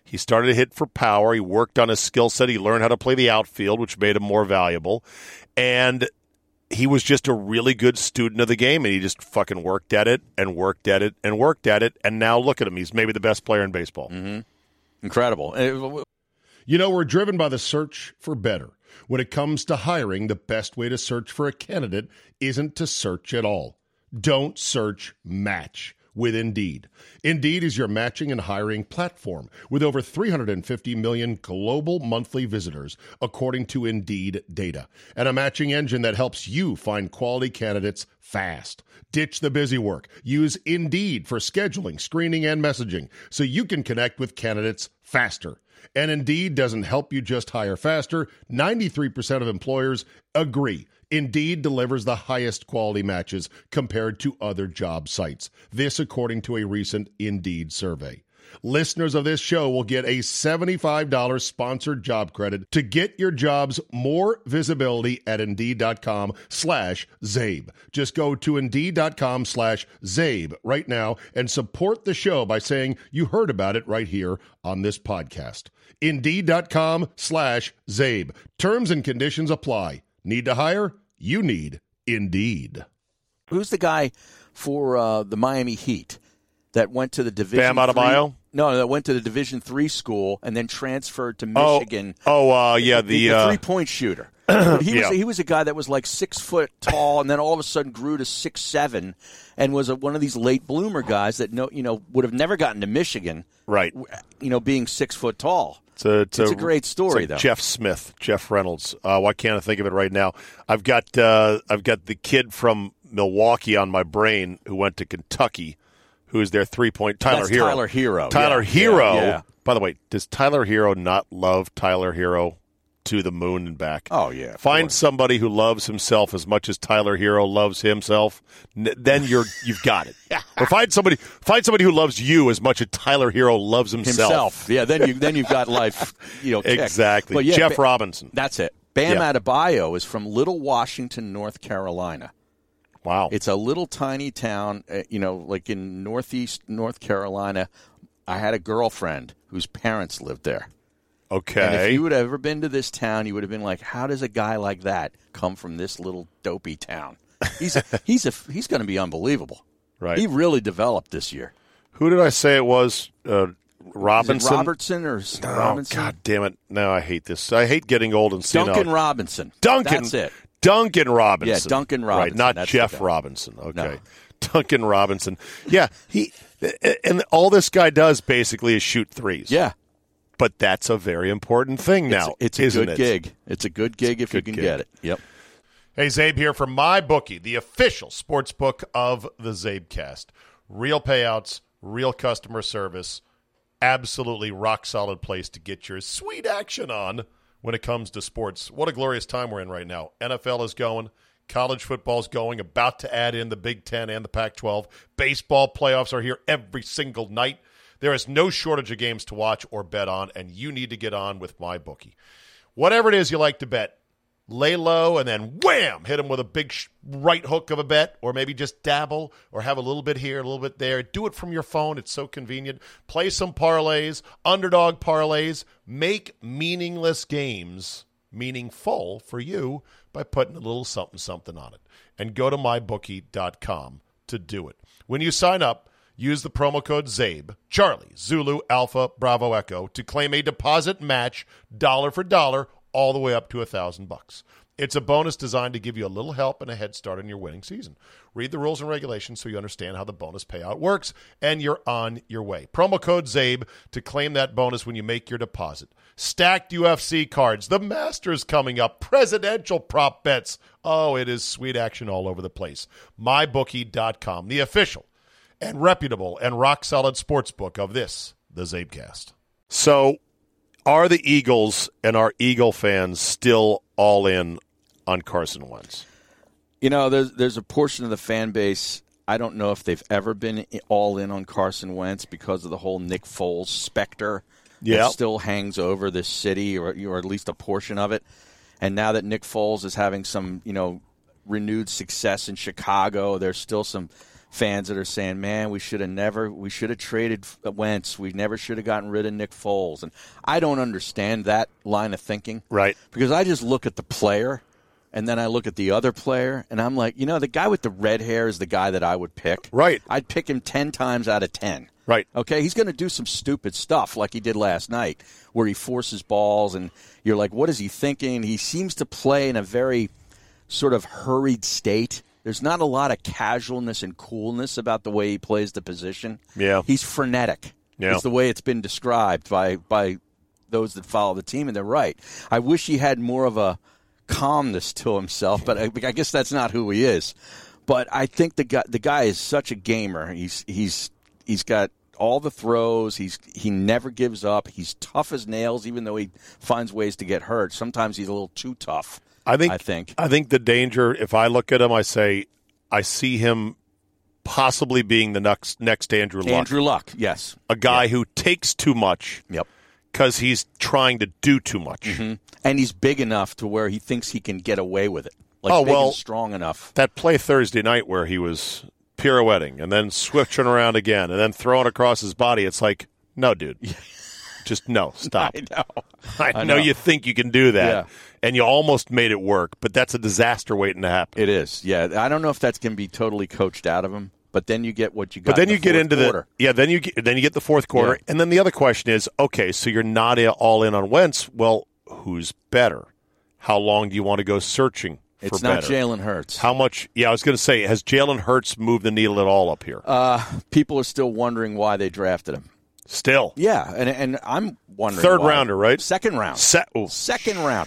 S1: He started to hit for power. He worked on his skill set. He learned how to play the outfield, which made him more valuable. And he was just a really good student of the game, and he just fucking worked at it and worked at it and worked at it. And now look at him. He's maybe the best player in baseball.
S10: Mm-hmm. Incredible.
S1: You know, we're driven by the search for better. When it comes to hiring, the best way to search for a candidate isn't to search at all. Don't search, match with Indeed. Indeed is your matching and hiring platform with over three hundred fifty million global monthly visitors, according to Indeed data, and a matching engine that helps you find quality candidates fast. Ditch the busy work. Use Indeed for scheduling, screening, and messaging so you can connect with candidates faster. And Indeed doesn't help you just hire faster. ninety-three percent of employers agree Indeed delivers the highest quality matches compared to other job sites. This according to a recent Indeed survey. Listeners of this show will get a seventy-five dollars sponsored job credit to get your jobs more visibility at Indeed.com slash Zabe. Just go to Indeed.com slash Zabe right now and support the show by saying you heard about it right here on this podcast. Indeed.com slash Zabe. Terms and conditions apply. Need to hire? You need Indeed.
S10: Who's the guy for uh, the Miami Heat that went to the Division
S1: Bam Adebayo?
S10: Three, no, that went to the Division three school and then transferred to Michigan.
S1: Oh, oh uh, yeah, the,
S10: the, the
S1: uh,
S10: three-point shooter. he
S1: yeah.
S10: was he was a guy that was like six foot tall, and then all of a sudden grew to six seven, and was a, one of these late bloomer guys that no you know would have never gotten to Michigan.
S1: Right.
S10: You know, being six foot tall.
S1: It's a, it's
S10: it's
S1: a,
S10: a great story,
S1: like
S10: though.
S1: Jeff Smith, Jeff Reynolds. Uh, why can't I think of it right now? I've got uh, I've got the kid from Milwaukee on my brain who went to Kentucky, who is their three point Tyler
S10: That's
S1: Hero.
S10: Tyler Hero.
S1: Tyler
S10: yeah,
S1: Hero.
S10: Yeah, yeah.
S1: By the way, does Tyler Hero not love Tyler Hero to the moon and back?
S10: Oh yeah.
S1: Find
S10: course.
S1: somebody who loves himself as much as Tyler Hero loves himself. N- then you're you've got it. Or find somebody find somebody who loves you as much as Tyler Hero loves himself.
S10: Himself. Yeah. Then you then you've got life. You know. Kicked.
S1: Exactly.
S10: But yeah,
S1: Jeff
S10: ba-
S1: Robinson.
S10: That's it. Bam
S1: Yeah.
S10: Adebayo is from Little Washington, North Carolina.
S1: Wow.
S10: It's a little tiny town, uh, you know, like in northeast North Carolina. I had a girlfriend whose parents lived there.
S1: Okay.
S10: And if you had ever been to this town, you would have been like, how does a guy like that come from this little dopey town? He's a, he's a, he's going to be unbelievable.
S1: Right.
S10: He really developed this year.
S1: Who did I say it was? Uh, Robinson?
S10: Is it Robertson or
S1: No,
S10: Robinson?
S1: God damn it. No, I hate this. I hate getting old and senile.
S10: Duncan Robinson.
S1: Duncan.
S10: That's it.
S1: Duncan Robinson.
S10: Yeah, Duncan Robinson.
S1: Right, not
S10: That's
S1: Jeff
S10: the guy.
S1: Robinson. Okay.
S10: No.
S1: Duncan Robinson. Yeah, he and all this guy does basically is shoot threes.
S10: Yeah.
S1: But that's a very important thing now.
S10: It's, it's a
S1: isn't
S10: good
S1: it?
S10: gig. It's a good gig if you
S1: good
S10: can
S1: gig.
S10: get it. Yep.
S1: Hey, Zabe here from MyBookie, the official sports book of the Zabecast. Real payouts, real customer service, absolutely rock-solid place to get your sweet action on when it comes to sports. What a glorious time we're in right now. N F L is going. College football's going. About to add in the Big Ten and the Pac twelve. Baseball playoffs are here every single night. There is no shortage of games to watch or bet on, and you need to get on with MyBookie. Whatever it is you like to bet, lay low and then wham, hit them with a big sh- right hook of a bet, or maybe just dabble or have a little bit here, a little bit there. Do it from your phone. It's so convenient. Play some parlays, underdog parlays. Make meaningless games meaningful for you by putting a little something, something on it. And go to my bookie dot com to do it. When you sign up, use the promo code ZABE, Charlie, Zulu, Alpha, Bravo, Echo, to claim a deposit match dollar for dollar all the way up to a thousand bucks. It's a bonus designed to give you a little help and a head start on your winning season. Read the rules and regulations so you understand how the bonus payout works, and you're on your way. Promo code ZABE to claim that bonus when you make your deposit. Stacked U F C cards, the Masters coming up, presidential prop bets. Oh, it is sweet action all over the place. my bookie dot com, the official and reputable and rock-solid sports book of this, the Zabecast. So, are the Eagles and our Eagle fans still all in on Carson Wentz?
S10: You know, there's there's a portion of the fan base, I don't know if they've ever been all in on Carson Wentz because of the whole Nick Foles specter
S1: Yep.
S10: that still hangs over this city, or, or at least a portion of it. And now that Nick Foles is having some, you know, renewed success in Chicago, there's still some fans that are saying, man, we should have never, we should have traded Wentz. We never should have gotten rid of Nick Foles. And I don't understand that line of thinking.
S1: Right.
S10: Because I just look at the player, and then I look at the other player, and I'm like, you know, the guy with the red hair is the guy that I would pick.
S1: Right.
S10: I'd pick him ten times out of ten.
S1: Right.
S10: Okay, he's going to do some stupid stuff like he did last night where he forces balls, and you're like, what is he thinking? He seems to play in a very sort of hurried state. There's not a lot of casualness and coolness about the way he plays the position.
S1: Yeah.
S10: He's frenetic.
S1: Yeah.
S10: It's the way it's been described by, by those that follow the team, and they're right. I wish he had more of a calmness to himself, but I, I guess that's not who he is. But I think the guy, the guy is such a gamer. He's he's he's got all the throws. He's he never gives up. He's tough as nails, even though he finds ways to get hurt. Sometimes he's a little too tough.
S1: I think.
S10: I think.
S1: I think the danger. If I look at him, I say, I see him possibly being the next next Andrew Luck.
S10: Andrew Luck, yes,
S1: a guy
S10: yep.
S1: who takes too much.
S10: Yep.
S1: Because he's trying to do too much,
S10: mm-hmm. and he's big enough to where he thinks he can get away with it. Like
S1: oh
S10: big
S1: well,
S10: and strong enough.
S1: That play Thursday night where he was pirouetting and then switching around again and then throwing across his body. It's like, no, dude. Just no, stop.
S10: I know.
S1: I,
S10: I
S1: know
S10: know
S1: you think you can do that,
S10: yeah.
S1: and you almost made it work, but that's a disaster waiting to happen.
S10: It is, yeah. I don't know if that's going to be totally coached out of him, but then you get what you got.
S1: But then
S10: in
S1: you
S10: the
S1: get
S10: fourth
S1: into
S10: quarter.
S1: the yeah. Then you get, then you get the fourth quarter,
S10: Yeah.
S1: and then the other question is, okay, so you're not all in on Wentz. Well, who's better? How long do you want to go searching? For
S10: it's not
S1: better?
S10: Jalen Hurts.
S1: How much? Yeah, I was going to say, has Jalen Hurts moved the needle at all up here?
S10: Uh, people are still wondering why they drafted him.
S1: Still,
S10: yeah, and and I'm wondering.
S1: Third
S10: why.
S1: rounder, right?
S10: Second round.
S1: Se-
S10: Second round.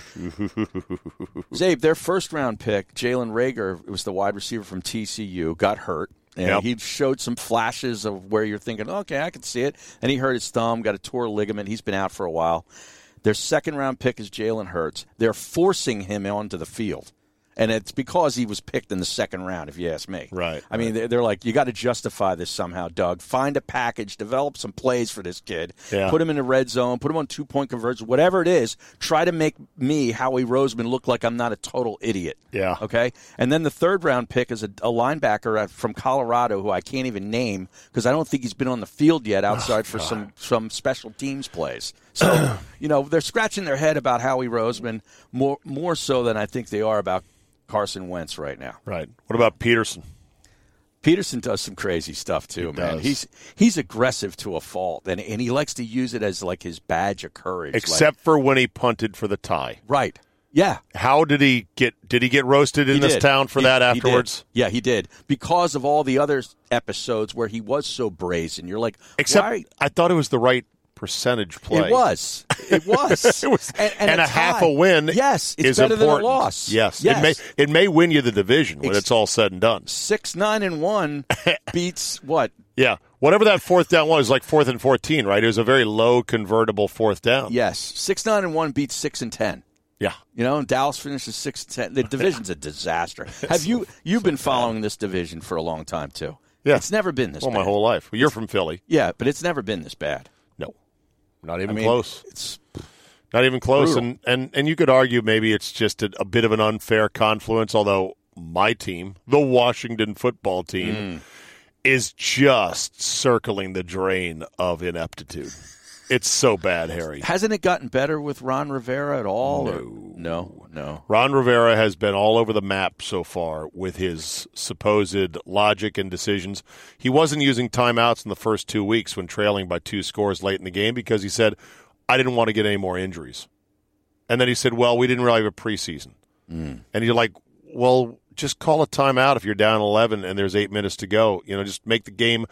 S10: Zabe, their first round pick, Jalen Reagor, was the wide receiver from T C U, got hurt. And
S1: yep.
S10: he showed some flashes of where you're thinking, okay, I can see it. And he hurt his thumb, got a tore ligament. He's been out for a while. Their second round pick is Jalen Hurts. They're forcing him onto the field. And it's because he was picked in the second round, if you ask me.
S1: Right.
S10: I mean, they're like, you got to justify this somehow, Doug. Find a package, develop some plays for this kid,
S1: yeah.
S10: put him in the red zone, put him on two-point conversion, whatever it is. Try to make me, Howie Roseman, look like I'm not a total idiot.
S1: Yeah.
S10: Okay? And then the third-round pick is a, a linebacker from Colorado who I can't even name because I don't think he's been on the field yet outside oh, for some, some special teams plays. So, you know, they're scratching their head about Howie Roseman more, more so than I think they are about Carson Wentz right now.
S1: Right. What about Peterson?
S10: Peterson does some crazy stuff too,
S1: he
S10: man.
S1: Does.
S10: He's he's aggressive to a fault, and and he likes to use it as like his badge of courage.
S1: Except
S10: like,
S1: for when he punted for the tie.
S10: Right. Yeah.
S1: How did he get? Did he get roasted in
S10: he
S1: this
S10: did.
S1: town for
S10: he,
S1: that afterwards?
S10: Yeah, he did. Because of all the other episodes where he was so brazen. You're like,
S1: except
S10: why?
S1: I thought it was the right percentage play.
S10: It was. It was.
S1: it was.
S10: And, and,
S1: and
S10: a,
S1: a half a win
S10: yes, it's
S1: is
S10: better
S1: important.
S10: than a loss.
S1: Yes.
S10: yes.
S1: It may it may win you the division when
S10: it's,
S1: it's all said and done.
S10: Six, nine, and one beats what?
S1: Yeah. Whatever that fourth down was, like fourth and fourteen, right? It was a very low convertible fourth down.
S10: Yes. Six, nine, and one beats six and ten.
S1: Yeah.
S10: You know, and Dallas finishes six and ten. The division's a disaster. Have you you've
S1: so
S10: been
S1: bad.
S10: following this division for a long time too?
S1: Yeah.
S10: It's never been this
S1: well,
S10: bad.
S1: my whole life. Well, you're from Philly.
S10: Yeah, but it's never been this bad.
S1: No. Not even
S10: I mean,
S1: close.
S10: It's
S1: not even close.
S10: brutal.
S1: And, and and you could argue maybe it's just a, a bit of an unfair confluence, although my team, the Washington football team,
S10: Mm.
S1: is just circling the drain of ineptitude. It's so bad, Harry.
S10: Hasn't it gotten better with Ron Rivera at all?
S1: No.
S10: Or? No, no.
S1: Ron Rivera has been all over the map so far with his supposed logic and decisions. He wasn't using timeouts in the first two weeks when trailing by two scores late in the game because he said, I didn't want to get any more injuries. And then he said, well, we didn't really have a preseason.
S10: Mm.
S1: And you're like, well, just call a timeout if you're down eleven and there's eight minutes to go. You know, just make the game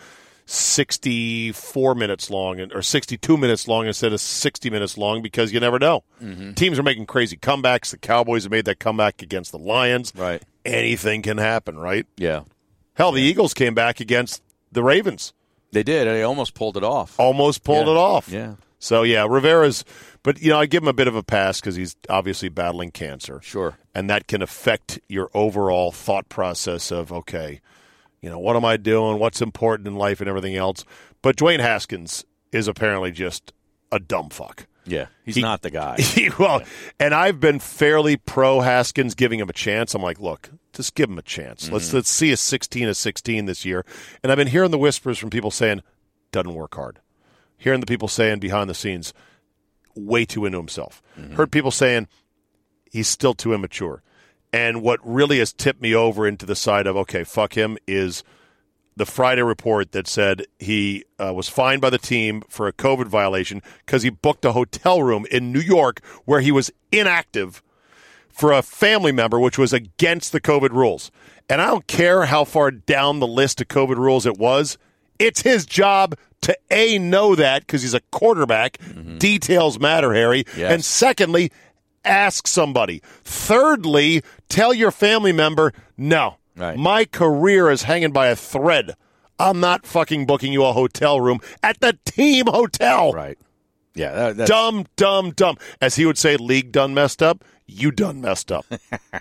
S1: sixty-four minutes long or sixty-two minutes long instead of sixty minutes long because you never know.
S10: Mm-hmm.
S1: Teams are making crazy comebacks. The Cowboys have made that comeback against the Lions.
S10: Right.
S1: Anything can happen, right?
S10: Yeah.
S1: Hell, the Eagles came back against the Ravens.
S10: They did. They almost pulled it off.
S1: Almost pulled
S10: yeah.
S1: it off.
S10: Yeah.
S1: So, yeah, Rivera's – but, you know, I give him a bit of a pass because he's obviously battling cancer.
S10: Sure.
S1: And that can affect your overall thought process of, okay, you know, what am I doing? What's important in life and everything else? But Dwayne Haskins is apparently just a dumb fuck.
S10: Yeah, he's
S1: he,
S10: not the guy.
S1: He, well,
S10: yeah.
S1: and I've been fairly pro Haskins, giving him a chance. I'm like, look, just give him a chance.
S10: Mm-hmm.
S1: Let's let's see a sixteen of sixteen this year. And I've been hearing the whispers from people saying, doesn't work hard. Hearing the people saying behind the scenes, way too into himself. Mm-hmm. Heard people saying he's still too immature. And what really has tipped me over into the side of, okay, fuck him, is the Friday report that said he uh, was fined by the team for a COVID violation because he booked a hotel room in New York where he was inactive for a family member, which was against the COVID rules. And I don't care how far down the list of COVID rules it was. It's his job to, A, know that because he's a quarterback. Mm-hmm. Details matter, Harry.
S10: Yes.
S1: And secondly, ask somebody. Thirdly, tell your family member, no.
S10: Right.
S1: My career is hanging by a thread. I'm not fucking booking you a hotel room at the team hotel.
S10: Right. Yeah. That, that's...
S1: Dumb, dumb, dumb. As he would say, league done messed up. You done messed up.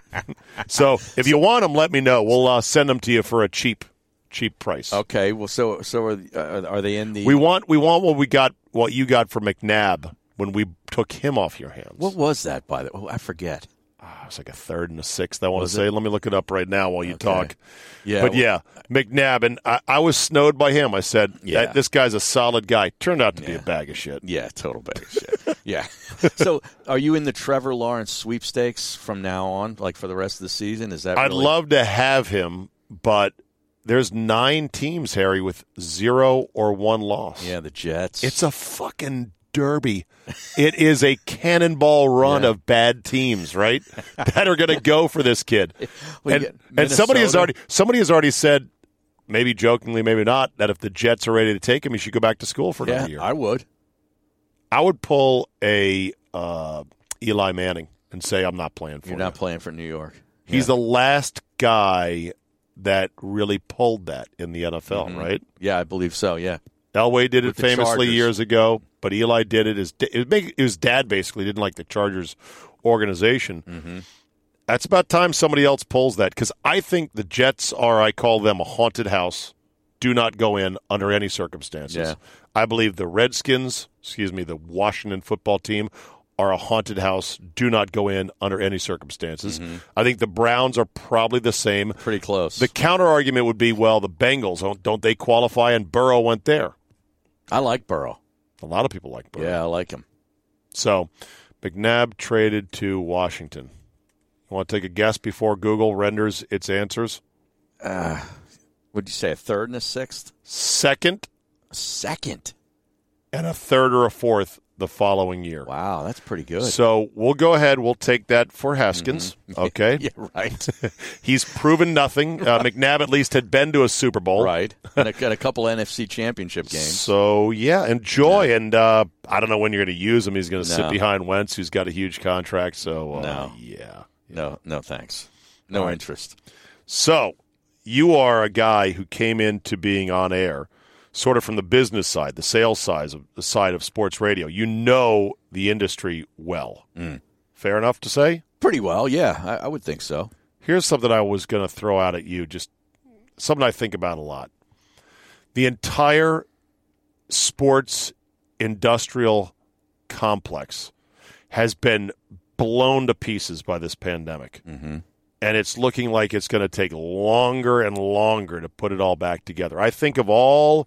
S1: So if you want them, let me know. We'll uh, send them to you for a cheap, cheap price.
S10: Okay. Well, so so are, uh, are they in the?
S1: We want we want what we got, what you got for McNabb when we took him off your hands.
S10: What was that, by the way? Oh, I forget.
S1: It was like a third and a sixth, I want
S10: was
S1: to say.
S10: it?
S1: Let me look it up right now while you
S10: okay.
S1: talk.
S10: Yeah,
S1: But,
S10: well,
S1: yeah, McNabb, and I, I was snowed by him. I said,
S10: yeah.
S1: that, this guy's a solid guy. Turned out to
S10: yeah.
S1: be a bag of shit.
S10: Yeah, total bag of shit. Yeah. So are you in the Trevor Lawrence sweepstakes from now on, like for the rest of the season? Is that
S1: I'd
S10: really...
S1: love to have him, but there's nine teams, Harry, with zero or one loss.
S10: Yeah, the Jets.
S1: It's a fucking derby. It is a cannonball run
S10: yeah.
S1: of bad teams, right? That are going to go for this kid.
S10: Well,
S1: and and somebody has already somebody has already said, maybe jokingly, maybe not, that if the Jets are ready to take him, he should go back to school for another
S10: yeah,
S1: year.
S10: I would.
S1: I would pull a uh, Eli Manning and say, I'm not playing for
S10: You're
S1: you.
S10: not playing for New York.
S1: He's
S10: yeah.
S1: the last guy that really pulled that in the N F L,
S10: mm-hmm.
S1: right?
S10: Yeah, I believe so, yeah.
S1: Elway did it
S10: With the
S1: famously
S10: Chargers.
S1: years ago, but Eli did it. His, it was, his dad basically didn't like the Chargers organization.
S10: Mm-hmm.
S1: That's about time somebody else pulls that, because I think the Jets are, I call them a haunted house. Do not go in under any circumstances.
S10: Yeah.
S1: I believe the Redskins, excuse me, the Washington football team, are a haunted house. Do not go in under any circumstances.
S10: Mm-hmm.
S1: I think the Browns are probably the same.
S10: Pretty close.
S1: The counter argument would be, well, the Bengals, don't, don't they qualify? And Burrow went there.
S10: I like Burrow.
S1: A lot of people like Burrow.
S10: Yeah, I like him.
S1: So, McNabb traded to Washington. You want to take a guess before Google renders its answers?
S10: Uh, would you say a third and a sixth?
S1: Second.
S10: A second.
S1: And a third or a fourth the following year.
S10: Wow, that's pretty good.
S1: So we'll go ahead. We'll take that for Haskins.
S10: Mm-hmm.
S1: Okay.
S10: Yeah, right.
S1: He's proven nothing. Uh, McNabb at least had been to a Super Bowl.
S10: Right. And a, and a couple N F C championship games.
S1: So, yeah, enjoy.
S10: Yeah.
S1: And uh, I don't know when you're going to use him. He's going to
S10: No.
S1: sit behind Wentz, who's got a huge contract. So, uh,
S10: No.
S1: yeah.
S10: No, no thanks. No
S1: right.
S10: interest.
S1: So, you are a guy who came into being on air sort of from the business side, the sales side of the side of sports radio. You know the industry well.
S10: Mm.
S1: Fair enough to say?
S10: Pretty well, yeah. I, I would think so.
S1: Here's something I was going to throw out at you, just something I think about a lot. The entire sports industrial complex has been blown to pieces by this pandemic.
S10: Mm-hmm.
S1: And it's looking like it's going to take longer and longer to put it all back together. I think of all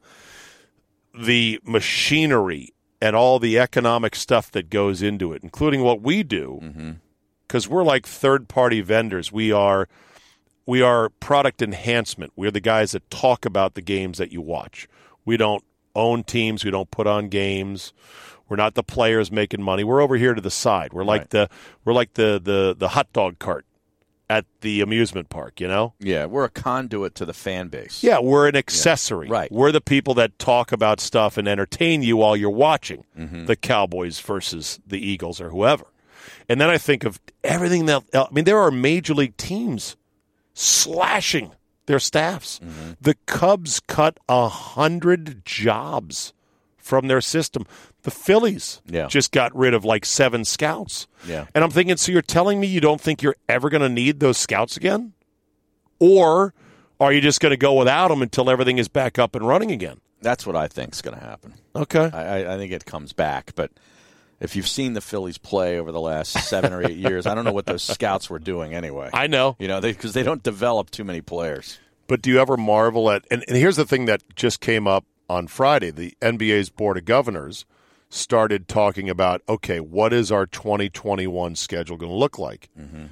S1: the machinery and all the economic stuff that goes into it, including what we do, because mm-hmm. we're like third-party vendors. We are we are product enhancement. We're the guys that talk about the games that you watch. We don't own teams. We don't put on games. We're not the players making money. We're over here to the side. We're like
S10: right.
S1: the we're like the, the the hot dog cart at the amusement park, you know?
S10: Yeah, we're a conduit to the fan base.
S1: Yeah, we're an accessory.
S10: Yeah, right.
S1: We're the people that talk about stuff and entertain you while you're watching
S10: mm-hmm.
S1: the Cowboys versus the Eagles or whoever. And then I think of everything that – I mean, there are major league teams slashing their staffs.
S10: Mm-hmm.
S1: The Cubs cut one hundred jobs from their system. The Phillies
S10: yeah.
S1: just got rid of like seven scouts.
S10: Yeah.
S1: And I'm thinking, so you're telling me you don't think you're ever going to need those scouts again? Or are you just going to go without them until everything is back up and running again?
S10: That's what I think is going to happen.
S1: Okay.
S10: I, I think it comes back, but if you've seen the Phillies play over the last seven or eight years, I don't know what those scouts were doing anyway.
S1: I know.
S10: You know, because they, they don't develop too many players.
S1: But do you ever marvel at, and, and here's the thing that just came up on Friday, the N B A's Board of Governors started talking about, okay, what is our twenty twenty-one schedule going to look like? Mm-hmm.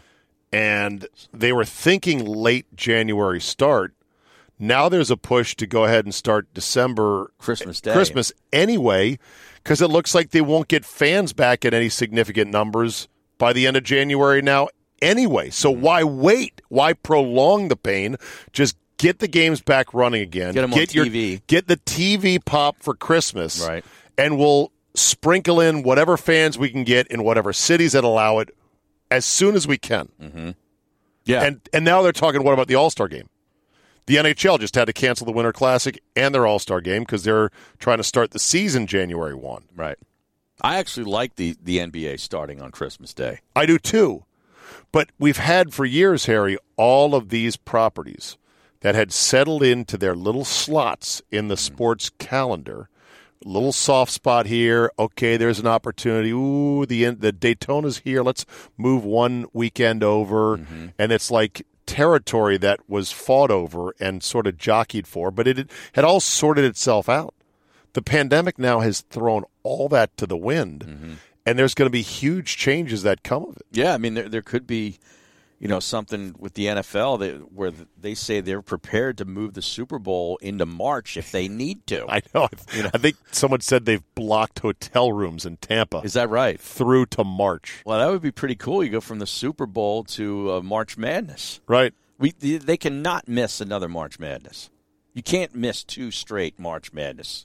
S1: And they were thinking late January start. Now there's a push to go ahead and start December
S10: Christmas Day.
S1: Christmas anyway, because it looks like they won't get fans back at any significant numbers by the end of January now anyway. So mm-hmm. why wait? Why prolong the pain? Just get the games back running again.
S10: Get them
S1: get
S10: on T V.
S1: Your, get the T V pop for Christmas.
S10: Right.
S1: And we'll sprinkle in whatever fans we can get in whatever cities that allow it as soon as we can.
S10: Mm-hmm. Yeah.
S1: And and now they're talking, what about the All-Star game? The N H L just had to cancel the Winter Classic and their All-Star game because they're trying to start the season January first.
S10: Right. I actually like the, the N B A starting on Christmas Day.
S1: I do too. But we've had for years, Harry, all of these properties that had settled into their little slots in the sports calendar. Little soft spot here. Okay, there's an opportunity. Ooh, the the Daytona's here. Let's move one weekend over. Mm-hmm. And it's like territory that was fought over and sort of jockeyed for, but it had all sorted itself out. The pandemic now has thrown all that to the wind, mm-hmm. and there's going to be huge changes that come of it.
S10: Yeah, I mean, there there could be, you know, something with the N F L that, where they say they're prepared to move the Super Bowl into March if they need to.
S1: I know. You know. I think someone said they've blocked hotel rooms in Tampa.
S10: Is that right?
S1: Through to March.
S10: Well, that would be pretty cool. You go from the Super Bowl to uh, March Madness.
S1: Right.
S10: We They cannot miss another March Madness. You can't miss two straight March Madness.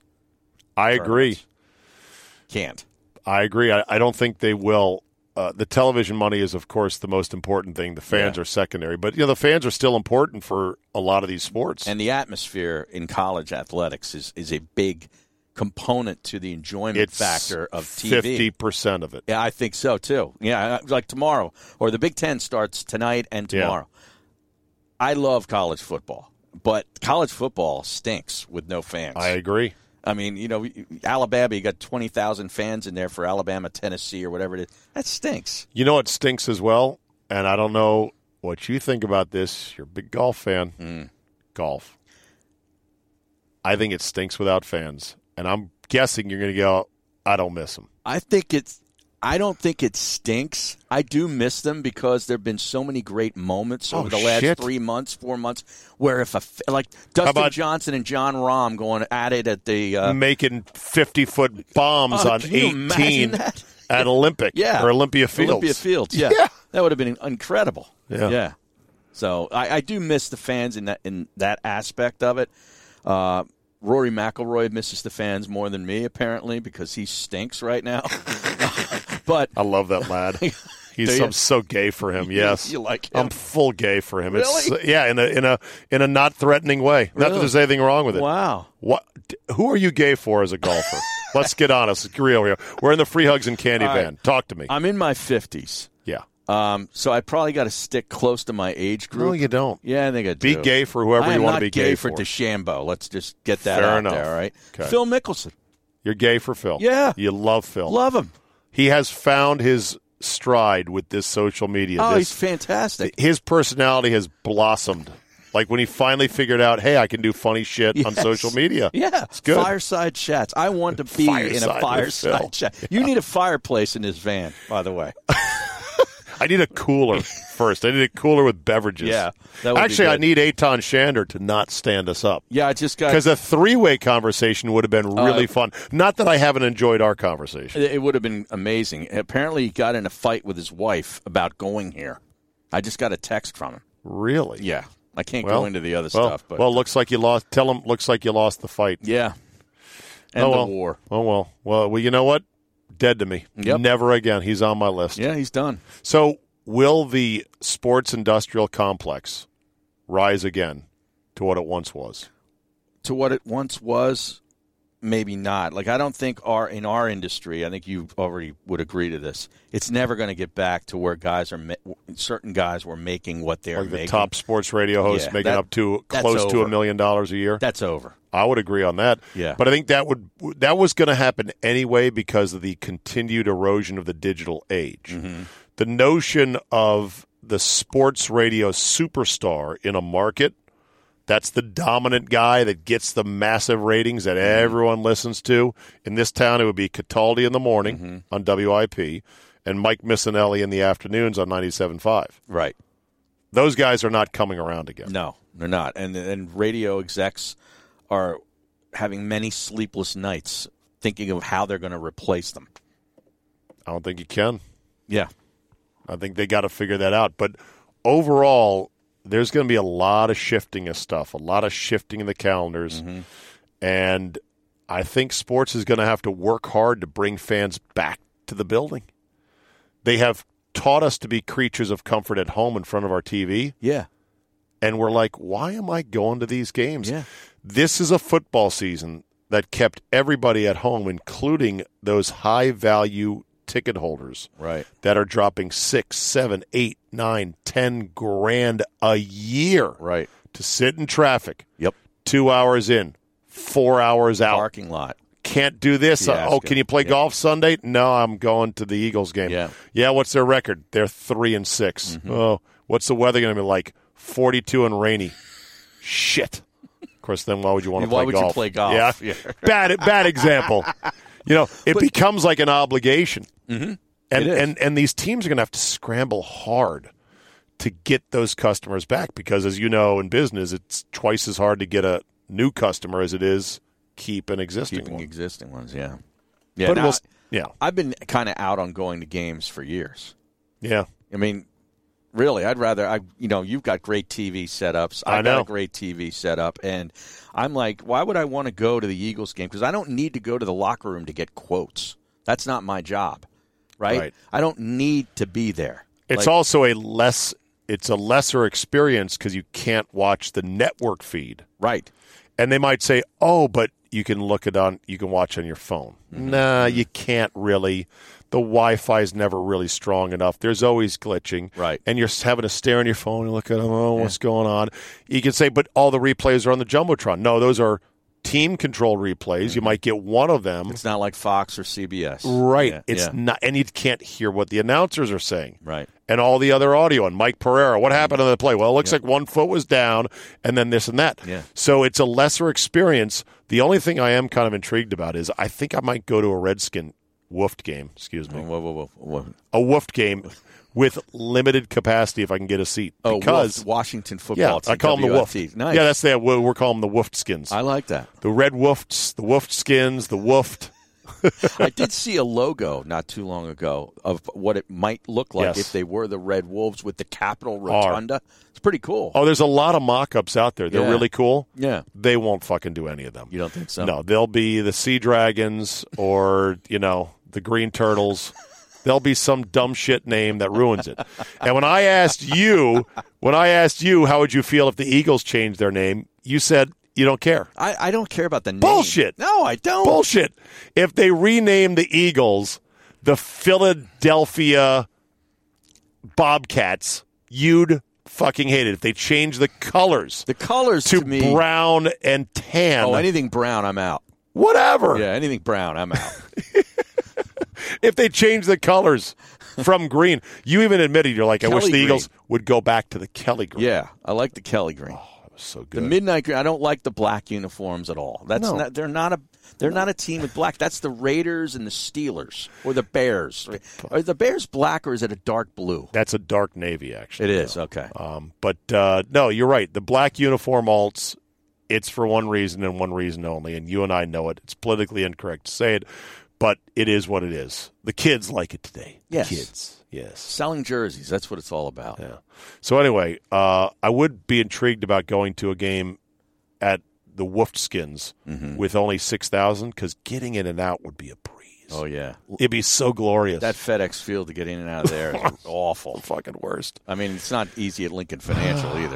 S1: I agree.
S10: Can't.
S1: I agree. I, I don't think they will. Uh, the television money is, of course, the most important thing. The fans
S10: yeah.
S1: are secondary. But, you know, the fans are still important for a lot of these sports.
S10: And the atmosphere in college athletics is, is a big component to the enjoyment
S1: it's
S10: factor of T V.
S1: fifty percent of it.
S10: Yeah, I think so, too. Yeah, like tomorrow. Or the Big Ten starts tonight and tomorrow. Yeah. I love college football. But college football stinks with no fans.
S1: I agree.
S10: I mean, you know, Alabama, you got twenty thousand fans in there for Alabama, Tennessee, or whatever it is. That stinks.
S1: You know what stinks as well? And I don't know what you think about this. You're a big golf fan.
S10: Mm.
S1: Golf. I think it stinks without fans. And I'm guessing you're going to go, I don't miss them.
S10: I think it's. I don't think it stinks. I do miss them because there have been so many great moments over
S1: oh,
S10: the last
S1: shit.
S10: three months, four months, where if a like Dustin
S1: about,
S10: Johnson and John Rahm going at it at the uh,
S1: making fifty-foot bombs
S10: uh,
S1: on
S10: can you
S1: eighteen
S10: that?
S1: at Olympic
S10: yeah.
S1: or Olympia Fields.
S10: Olympia Fields, yeah.
S1: yeah.
S10: That would have been incredible.
S1: Yeah.
S10: yeah. So I, I do miss the fans in that in that aspect of it. Uh, Rory McIlroy misses the fans more than me, apparently, because he stinks right now. But
S1: I love that lad. He's I'm so gay for him. Yes,
S10: you like him?
S1: I'm full gay for him.
S10: Really?
S1: It's, yeah, in a in a in a not threatening way. Not
S10: Really?
S1: that there's anything wrong with it.
S10: Wow.
S1: What? Who are you gay for as a golfer? Let's get honest. It's real here. We're in the Free Hugs and Candy
S10: All
S1: van.
S10: right.
S1: Talk to me.
S10: I'm in my fifties.
S1: Yeah.
S10: Um, so I probably got to stick close to my age group.
S1: No, you don't.
S10: Yeah, I think I do.
S1: Be gay for whoever
S10: I
S1: you want
S10: not
S1: to be
S10: gay,
S1: gay
S10: for.
S1: for.
S10: DeChambeau. Let's just get that
S1: Fair
S10: out
S1: enough.
S10: there, all right?
S1: Okay.
S10: Phil Mickelson.
S1: You're gay for Phil.
S10: Yeah.
S1: You love Phil.
S10: Love him.
S1: He has found his stride with this social media.
S10: Oh,
S1: this,
S10: he's fantastic.
S1: His personality has blossomed. Like when he finally figured out, hey, I can do funny shit
S10: yes.
S1: on social media.
S10: Yeah.
S1: It's good.
S10: Fireside chats. I want to be
S1: Fireside
S10: in a fireside chat.
S1: Yeah.
S10: You need a fireplace in this van, by the way.
S1: I need a cooler first. I need a cooler with beverages.
S10: Yeah. That would
S1: Actually,
S10: be
S1: I need Eitan Shander to not stand us up.
S10: Yeah, I just got.
S1: Because a three-way conversation would have been really
S10: uh,
S1: fun. Not that I haven't enjoyed our conversation.
S10: It would have been amazing. Apparently, he got in a fight with his wife about going here. I just got a text from him.
S1: Really?
S10: Yeah. I can't
S1: well,
S10: go into the other
S1: well,
S10: stuff. But
S1: well, looks like you lost. Tell him. Looks like you lost the fight.
S10: Yeah. And
S1: oh,
S10: the
S1: well.
S10: war.
S1: Oh well. Well, well, you know what? Dead to me.
S10: Yep.
S1: Never again. He's on my list.
S10: Yeah, he's done.
S1: So, will the sports industrial complex rise again to what it once was?
S10: To what it once was, maybe not. Like, I don't think our in our industry, I think you already would agree to this, it's never going to get back to where guys are, ma- certain guys were making what they're
S1: like the
S10: making.
S1: top sports radio hosts
S10: yeah,
S1: making
S10: that,
S1: up to close to a million dollars a year.
S10: That's over.
S1: I would agree on that.
S10: Yeah.
S1: But I think that would that was going to happen anyway because of the continued erosion of the digital age.
S10: Mm-hmm.
S1: The notion of the sports radio superstar in a market, that's the dominant guy that gets the massive ratings that everyone listens to. In this town, it would be Cataldi in the morning
S10: mm-hmm.
S1: on W I P and Mike Missinelli in the afternoons on ninety-seven point five.
S10: Right.
S1: Those guys are not coming around again.
S10: No, they're not. And and radio execs are having many sleepless nights thinking of how they're going to replace them.
S1: I don't think you can.
S10: Yeah.
S1: I think they got to figure that out. But overall, there's going to be a lot of shifting of stuff, a lot of shifting in the calendars.
S10: Mm-hmm.
S1: And I think sports is going to have to work hard to bring fans back to the building. They have taught us to be creatures of comfort at home in front of our T V.
S10: Yeah.
S1: And we're like, why am I going to these games?
S10: Yeah.
S1: This is a football season that kept everybody at home, including those high-value ticket holders
S10: right.
S1: that are dropping six, seven, eight, nine, ten grand a year
S10: right.
S1: to sit in traffic.
S10: Yep.
S1: Two hours in, four hours out.
S10: Parking lot.
S1: Can't do this.
S10: Yeah,
S1: oh, can you play
S10: yeah.
S1: golf Sunday? No, I'm going to the Eagles game.
S10: Yeah.
S1: Yeah, what's their record? They're three and six.
S10: Mm-hmm.
S1: Oh, what's the weather going to be like? forty-two and rainy. Shit. Of course, then why would you want to
S10: why
S1: play
S10: would
S1: golf?
S10: you play golf?
S1: Yeah.
S10: Yeah.
S1: bad, bad example. You know, it
S10: But-
S1: becomes like an obligation.
S10: Mm-hmm.
S1: And,
S10: It is.
S1: and and these teams are going to have to scramble hard to get those customers back because, as you know, in business, it's twice as hard to get a new customer as it is keep an existing
S10: Keeping
S1: one.
S10: existing ones, yeah. Yeah,
S1: But
S10: now,
S1: we'll, yeah,
S10: I've been kind of out on going to games for years.
S1: yeah.
S10: I mean, really, I'd rather, I you know, you've got great T V setups. I've
S1: I know.
S10: got a great T V setup. And I'm like, why would I want to go to the Eagles game? Because I don't need to go to the locker room to get quotes. That's not my job, right?
S1: Right.
S10: I don't need to be there.
S1: It's
S10: Like,
S1: also a less it's a lesser experience because you can't watch the network feed.
S10: right.
S1: And they might say, "Oh, but you can look it on you can watch on your phone."
S10: Mm-hmm.
S1: Nah, you can't really. The Wi-Fi is never really strong enough. There's always glitching.
S10: Right.
S1: And you're having to stare on your phone and look at, oh, what's going on? You can say, but all the replays are on the Jumbotron. No, those are team-controlled replays. You might get one of them.
S10: It's not like Fox or C B S.
S1: Right.
S10: Yeah,
S1: It's
S10: yeah.
S1: not, and you can't hear what the announcers are saying.
S10: Right.
S1: And all the other audio. And Mike Pereira, what happened on the play? Well, it looks like one foot was down, and then this and that.
S10: Yeah.
S1: So it's a lesser experience. The only thing I am kind of intrigued about is I think I might go to a Redskin Woofed game. Excuse me.
S10: Whoa, whoa, whoa, whoa.
S1: A Woofed game with limited capacity if I can get a seat.
S10: Oh,
S1: because
S10: Wolf, Washington football
S1: yeah,
S10: team.
S1: I call them the
S10: W F
S1: Woofed.
S10: T. Nice.
S1: Yeah, that's the we're calling them the Woofed skins.
S10: I like that.
S1: The red Woofeds, the Woofed skins, the Woofed.
S10: I did see a logo not too long ago of what it might look like
S1: Yes.
S10: if they were the Red Wolves with the Capitol Rotunda. It's pretty cool.
S1: Oh, there's a lot of mock-ups out there. They're
S10: Yeah.
S1: really cool.
S10: Yeah.
S1: They won't fucking do any of them.
S10: You don't think so?
S1: No, they'll be the Sea Dragons or, you know, the Green Turtles. There'll be some dumb shit name that ruins it. And when I asked you, when I asked you how would you feel if the Eagles changed their name, you said you don't care.
S10: I, I don't care about the name.
S1: Bullshit.
S10: No, I don't.
S1: Bullshit. If they rename the Eagles the Philadelphia Bobcats, you'd fucking hate it. If they change the colors
S10: The colors
S1: to,
S10: to, me.
S1: brown and tan,
S10: Oh, anything brown, I'm out.
S1: whatever.
S10: Yeah, anything brown, I'm out.
S1: If they change the colors from green, you even admitted you're like, I wish
S10: Kelly
S1: the Eagles
S10: green.
S1: would go back to the Kelly green.
S10: Yeah, I like the Kelly green.
S1: That was so
S10: The
S1: good.
S10: midnight green. I don't like the black uniforms at all. That's
S1: No.
S10: not. They're not a. They're not a team with black. That's the Raiders and the Steelers or the Bears. Are the Bears black or is it a dark blue?
S1: That's a dark navy, actually.
S10: It is okay.
S1: Um, but uh, no, you're right. The black uniform alts, it's for one reason and one reason only, and you and I know it. It's politically incorrect to say it, but it is what it is. The kids like it today. The
S10: Yes.
S1: kids, yes.
S10: Selling jerseys. That's what it's all about.
S1: Yeah. So anyway, uh, I would be intrigued about going to a game at the Woofed Skins
S10: Mm-hmm.
S1: with only six thousand because getting in and out would be a breeze.
S10: Oh yeah.
S1: It'd be so glorious.
S10: That FedEx Field to get in and out of there is awful.
S1: fucking worst.
S10: I mean, it's not easy at Lincoln Financial either, but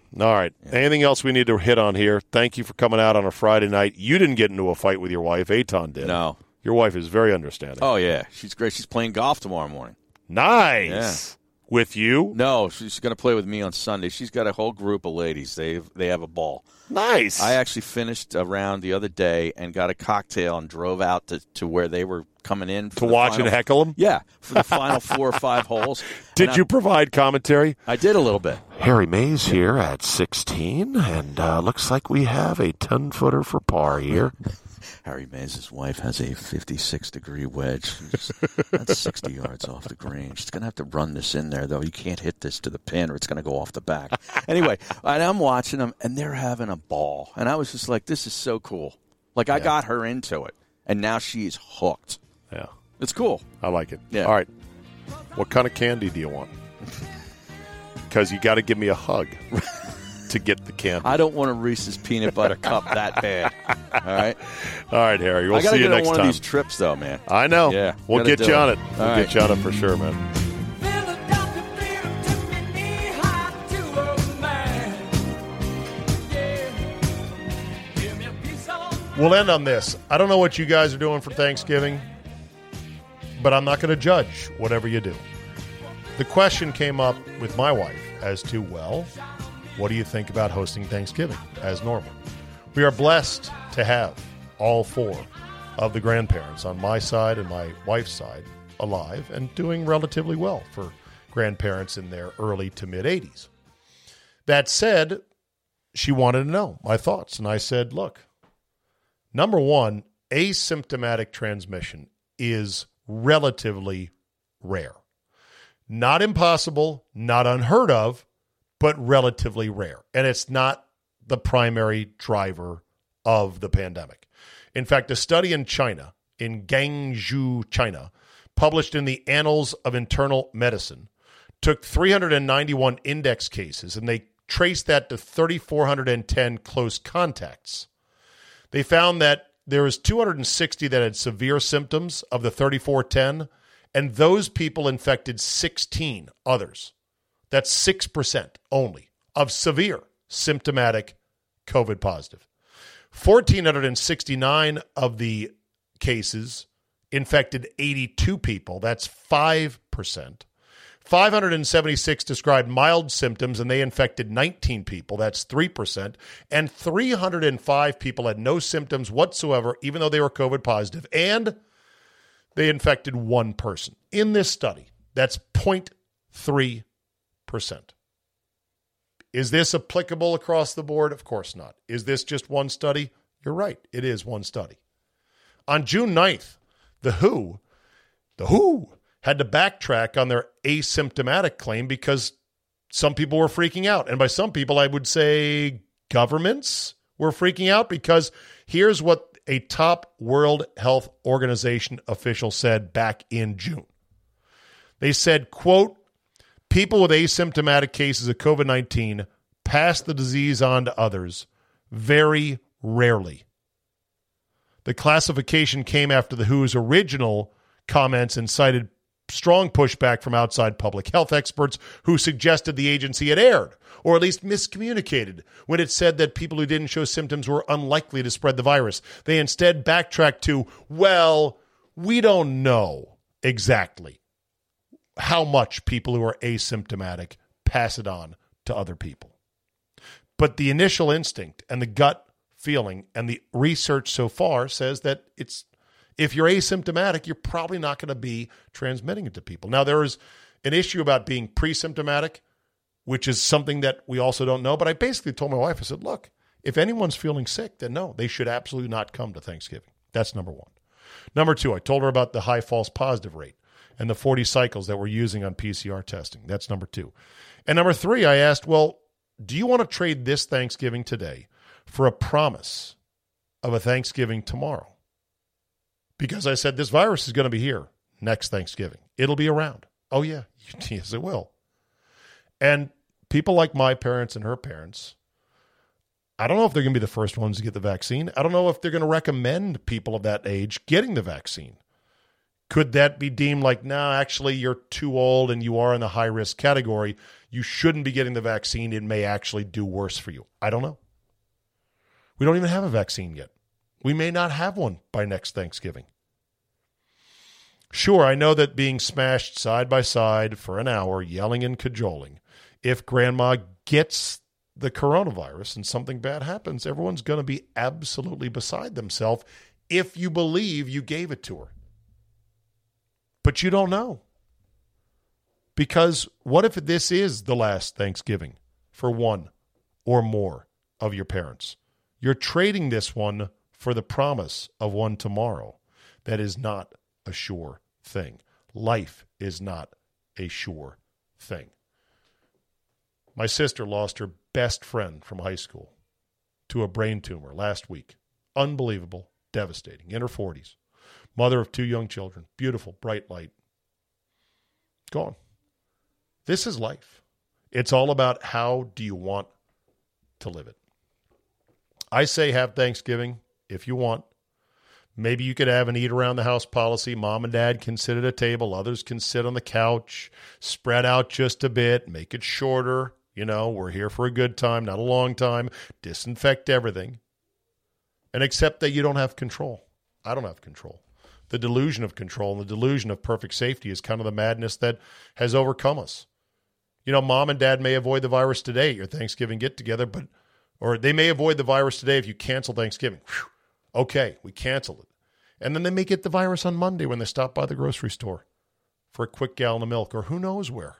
S1: All right.
S10: Yeah.
S1: Anything else we need to hit on here? Thank you for coming out on a Friday night. You didn't get into a fight with your wife. Eitan did.
S10: No.
S1: Your wife is very understanding.
S10: Oh, yeah. She's great. She's playing golf tomorrow morning.
S1: Nice.
S10: Yeah.
S1: With you?
S10: No, she's going to play with me on Sunday. She's got a whole group of ladies. They they have a ball.
S1: Nice.
S10: I actually finished a round the other day and got a cocktail and drove out to, to where they were coming in. For
S1: to
S10: the
S1: watch
S10: final,
S1: and heckle them?
S10: Yeah, for the final four or five holes.
S1: Did
S10: and
S1: you
S10: I,
S1: provide commentary?
S10: I did a little bit.
S1: Harry Mays here at sixteen, and uh, looks like we have a ten-footer for par here.
S10: Harry Mays' wife has a fifty-six degree wedge. That's sixty yards off the green. She's going to have to run this in there, though. You can't hit this to the pin or it's going to go off the back. Anyway, and I'm watching them, and they're having a ball. And I was just like, this is so cool. Like, I
S1: Yeah.
S10: got her into it, and now she's hooked.
S1: Yeah.
S10: It's cool.
S1: I like it.
S10: Yeah.
S1: All right. What kind of candy do you want? Because you got to give me a hug to get the candy.
S10: I don't want a Reese's peanut butter cup that bad. All right?
S1: All right, Harry. We'll
S10: I gotta
S1: see you
S10: get
S1: next
S10: on one
S1: time.
S10: of these trips, though, man.
S1: I know.
S10: Yeah.
S1: We'll
S10: gotta
S1: get
S10: do
S1: you on it.
S10: All
S1: We'll
S10: right.
S1: get you on it for sure, man. We'll end on this. I don't know what you guys are doing for Thanksgiving, but I'm not going to judge whatever you do. The question came up with my wife as to, well, what do you think about hosting Thanksgiving as normal? We are blessed to have all four of the grandparents on my side and my wife's side alive and doing relatively well for grandparents in their early to mid-eighties. That said, she wanted to know my thoughts, and I said, look, number one, asymptomatic transmission is relatively rare. Not impossible, not unheard of, but relatively rare. And it's not the primary driver of the pandemic. In fact, a study in China, in Guangzhou, China, published in the Annals of Internal Medicine, took three hundred ninety-one index cases, and they traced that to three thousand four hundred ten close contacts. They found that there was two hundred sixty that had severe symptoms of the three thousand four hundred ten, and those people infected sixteen others. That's six percent only of severe symptomatic COVID positive. one thousand four hundred sixty-nine of the cases infected eighty-two people. That's five percent. five hundred seventy-six described mild symptoms, and they infected nineteen people. That's three percent. And three hundred five people had no symptoms whatsoever, even though they were COVID positive, and they infected one person. In this study, that's zero point three percent. Is this applicable across the board? Of course not. Is this just one study? You're right. It is one study. On June ninth, the W H O, the W H O had to backtrack on their asymptomatic claim because some people were freaking out. And by some people, I would say governments were freaking out, because here's what a top World Health Organization official said back in June. They said, quote, people with asymptomatic cases of COVID nineteen pass the disease on to others very rarely. The classification came after the W H O's original comments and cited strong pushback from outside public health experts who suggested the agency had erred, or at least miscommunicated, when it said that people who didn't show symptoms were unlikely to spread the virus. They instead backtracked to, well, we don't know exactly how much people who are asymptomatic pass it on to other people. But the initial instinct and the gut feeling and the research so far says that it's, if you're asymptomatic, you're probably not going to be transmitting it to people. Now, there is an issue about being pre-symptomatic, which is something that we also don't know. But I basically told my wife, I said, look, if anyone's feeling sick, then no, they should absolutely not come to Thanksgiving. That's number one. Number two, I told her about the high false positive rate and the forty cycles that we're using on P C R testing. That's number two. And number three, I asked, well, do you want to trade this Thanksgiving today for a promise of a Thanksgiving tomorrow? Because I said this virus is going to be here next Thanksgiving. It'll be around. Oh, yeah. Yes, it will. And people like my parents and her parents, I don't know if they're going to be the first ones to get the vaccine. I don't know if they're going to recommend people of that age getting the vaccine.
S11: Could that be deemed like, no, actually you're too old and you are in the high-risk category. You shouldn't be getting the vaccine. It may actually do worse for you. I don't know. We don't even have a vaccine yet. We may not have one by next Thanksgiving. Sure, I know that being smashed side by side for an hour, yelling and cajoling, if grandma gets the coronavirus and something bad happens, everyone's going to be absolutely beside themselves if you believe you gave it to her. But you don't know. Because what if this is the last Thanksgiving for one or more of your parents? You're trading this one for the promise of one tomorrow. That is not a sure thing. Life is not a sure thing. My sister lost her best friend from high school to a brain tumor last week. Unbelievable, devastating, in her forties. Mother of two young children. Beautiful, bright light. Gone. This is life. It's all about how do you want to live it. I say have Thanksgiving if you want. Maybe you could have an eat around the house policy. Mom and dad can sit at a table. Others can sit on the couch. Spread out just a bit. Make it shorter. You know, we're here for a good time, not a long time. Disinfect everything. And accept that you don't have control. I don't have control. The delusion of control and the delusion of perfect safety is kind of the madness that has overcome us. You know, mom and dad may avoid the virus today at your Thanksgiving get-together, but or they may avoid the virus today if you cancel Thanksgiving. Whew. Okay, we cancel it. And then they may get the virus on Monday when they stop by the grocery store for a quick gallon of milk or who knows where.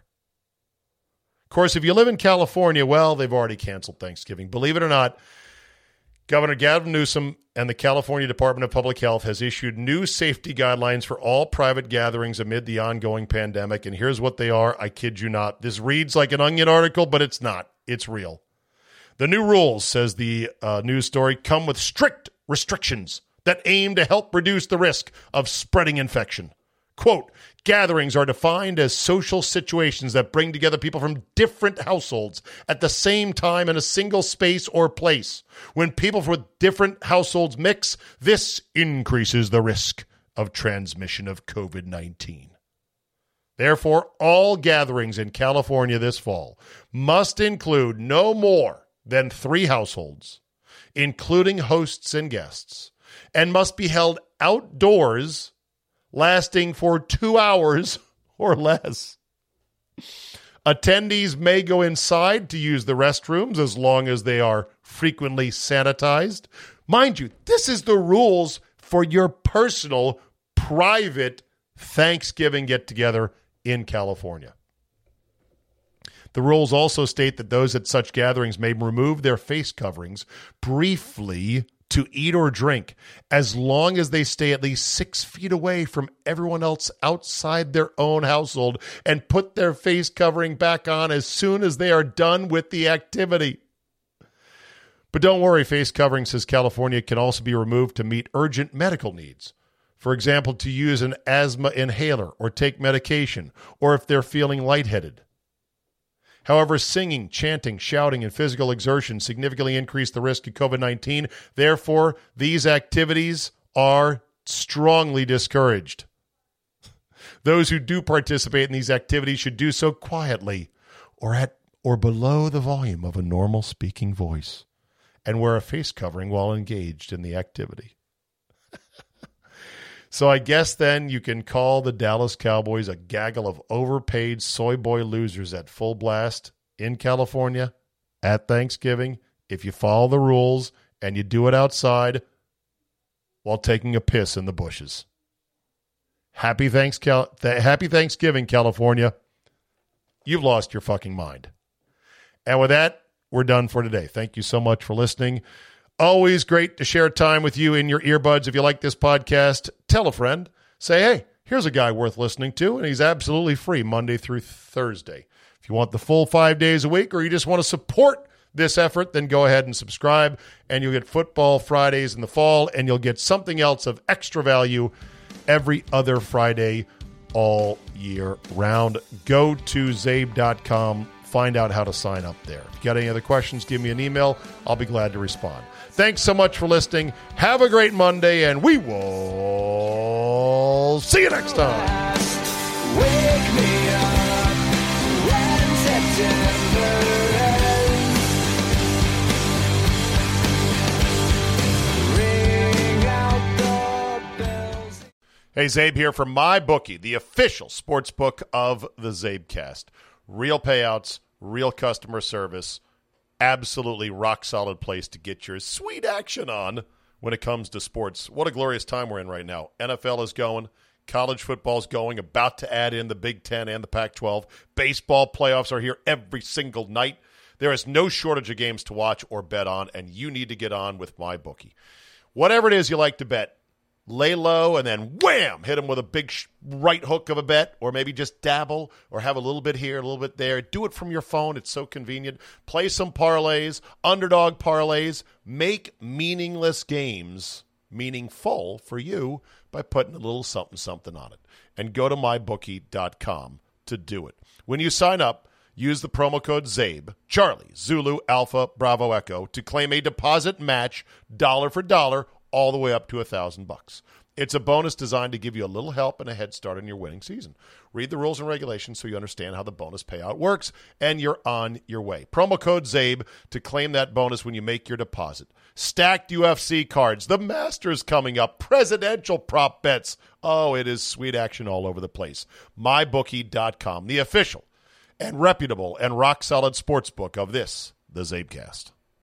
S11: Of course, if you live in California, well, they've already canceled Thanksgiving. Believe it or not, Governor Gavin Newsom and the California Department of Public Health has issued new safety guidelines for all private gatherings amid the ongoing pandemic. And here's what they are. I kid you not. This reads like an Onion article, but it's not. It's real. The new rules, says the uh, news story, come with strict restrictions that aim to help reduce the risk of spreading infection. Quote, gatherings are defined as social situations that bring together people from different households at the same time in a single space or place. When people from different households mix, this increases the risk of transmission of covid nineteen. Therefore, all gatherings in California this fall must include no more than three households, including hosts and guests, and must be held outdoors lasting for two hours or less. Attendees may go inside to use the restrooms as long as they are frequently sanitized. Mind you, this is the rules for your personal, private Thanksgiving get-together in California. The rules also state that those at such gatherings may remove their face coverings briefly to eat or drink, as long as they stay at least six feet away from everyone else outside their own household and put their face covering back on as soon as they are done with the activity. But don't worry, face covering, says California, can also be removed to meet urgent medical needs. For example, to use an asthma inhaler or take medication, or if they're feeling lightheaded. However, singing, chanting, shouting, and physical exertion significantly increase the risk of covid nineteen. Therefore, these activities are strongly discouraged. Those who do participate in these activities should do so quietly or at or below the volume of a normal speaking voice and wear a face covering while engaged in the activity. So I guess then you can call the Dallas Cowboys a gaggle of overpaid soy boy losers at full blast in California at Thanksgiving if you follow the rules and you do it outside while taking a piss in the bushes. Happy, thanks, Cal- th- happy Thanksgiving, California. You've lost your fucking mind. And with that, we're done for today. Thank you so much for listening. Always great to share time with you in your earbuds. If you like this podcast, tell a friend. Say, hey, here's a guy worth listening to, and he's absolutely free Monday through Thursday. If you want the full five days a week or you just want to support this effort, then go ahead and subscribe, and you'll get Football Fridays in the fall, and you'll get something else of extra value every other Friday all year round. Go to zabe dot com. Find out how to sign up there. If you got any other questions, give me an email. I'll be glad to respond. Thanks so much for listening. Have a great Monday, and we will We'll see you next time.
S12: Wake me up when September ends. Ring out the bells.
S1: Hey, Zabe here for MyBookie, the official sports book of the Zabecast. Real payouts, real customer service, absolutely rock-solid place to get your sweet action on when it comes to sports. What a glorious time we're in right now. N F L is going. College football is going, about to add in the Big Ten and the Pac twelve. Baseball playoffs are here every single night. There is no shortage of games to watch or bet on, and you need to get on with MyBookie. Whatever it is you like to bet, lay low and then wham, hit them with a big sh- right hook of a bet, or maybe just dabble or have a little bit here, a little bit there. Do it from your phone. It's so convenient. Play some parlays, underdog parlays. Make meaningless games meaningful for you by putting a little something something on it. And go to my bookie dot com to do it. When you sign up, use the promo code ZABE, Charlie, Zulu, Alpha, Bravo, Echo, to claim a deposit match dollar for dollar all the way up to a thousand bucks. It's a bonus designed to give you a little help and a head start on your winning season. Read the rules and regulations so you understand how the bonus payout works, and you're on your way. Promo code ZABE to claim that bonus when you make your deposit. Stacked U F C cards, the Masters coming up, presidential prop bets. Oh, it is sweet action all over the place. my bookie dot com, the official and reputable and rock-solid sports book of this, the Zabecast.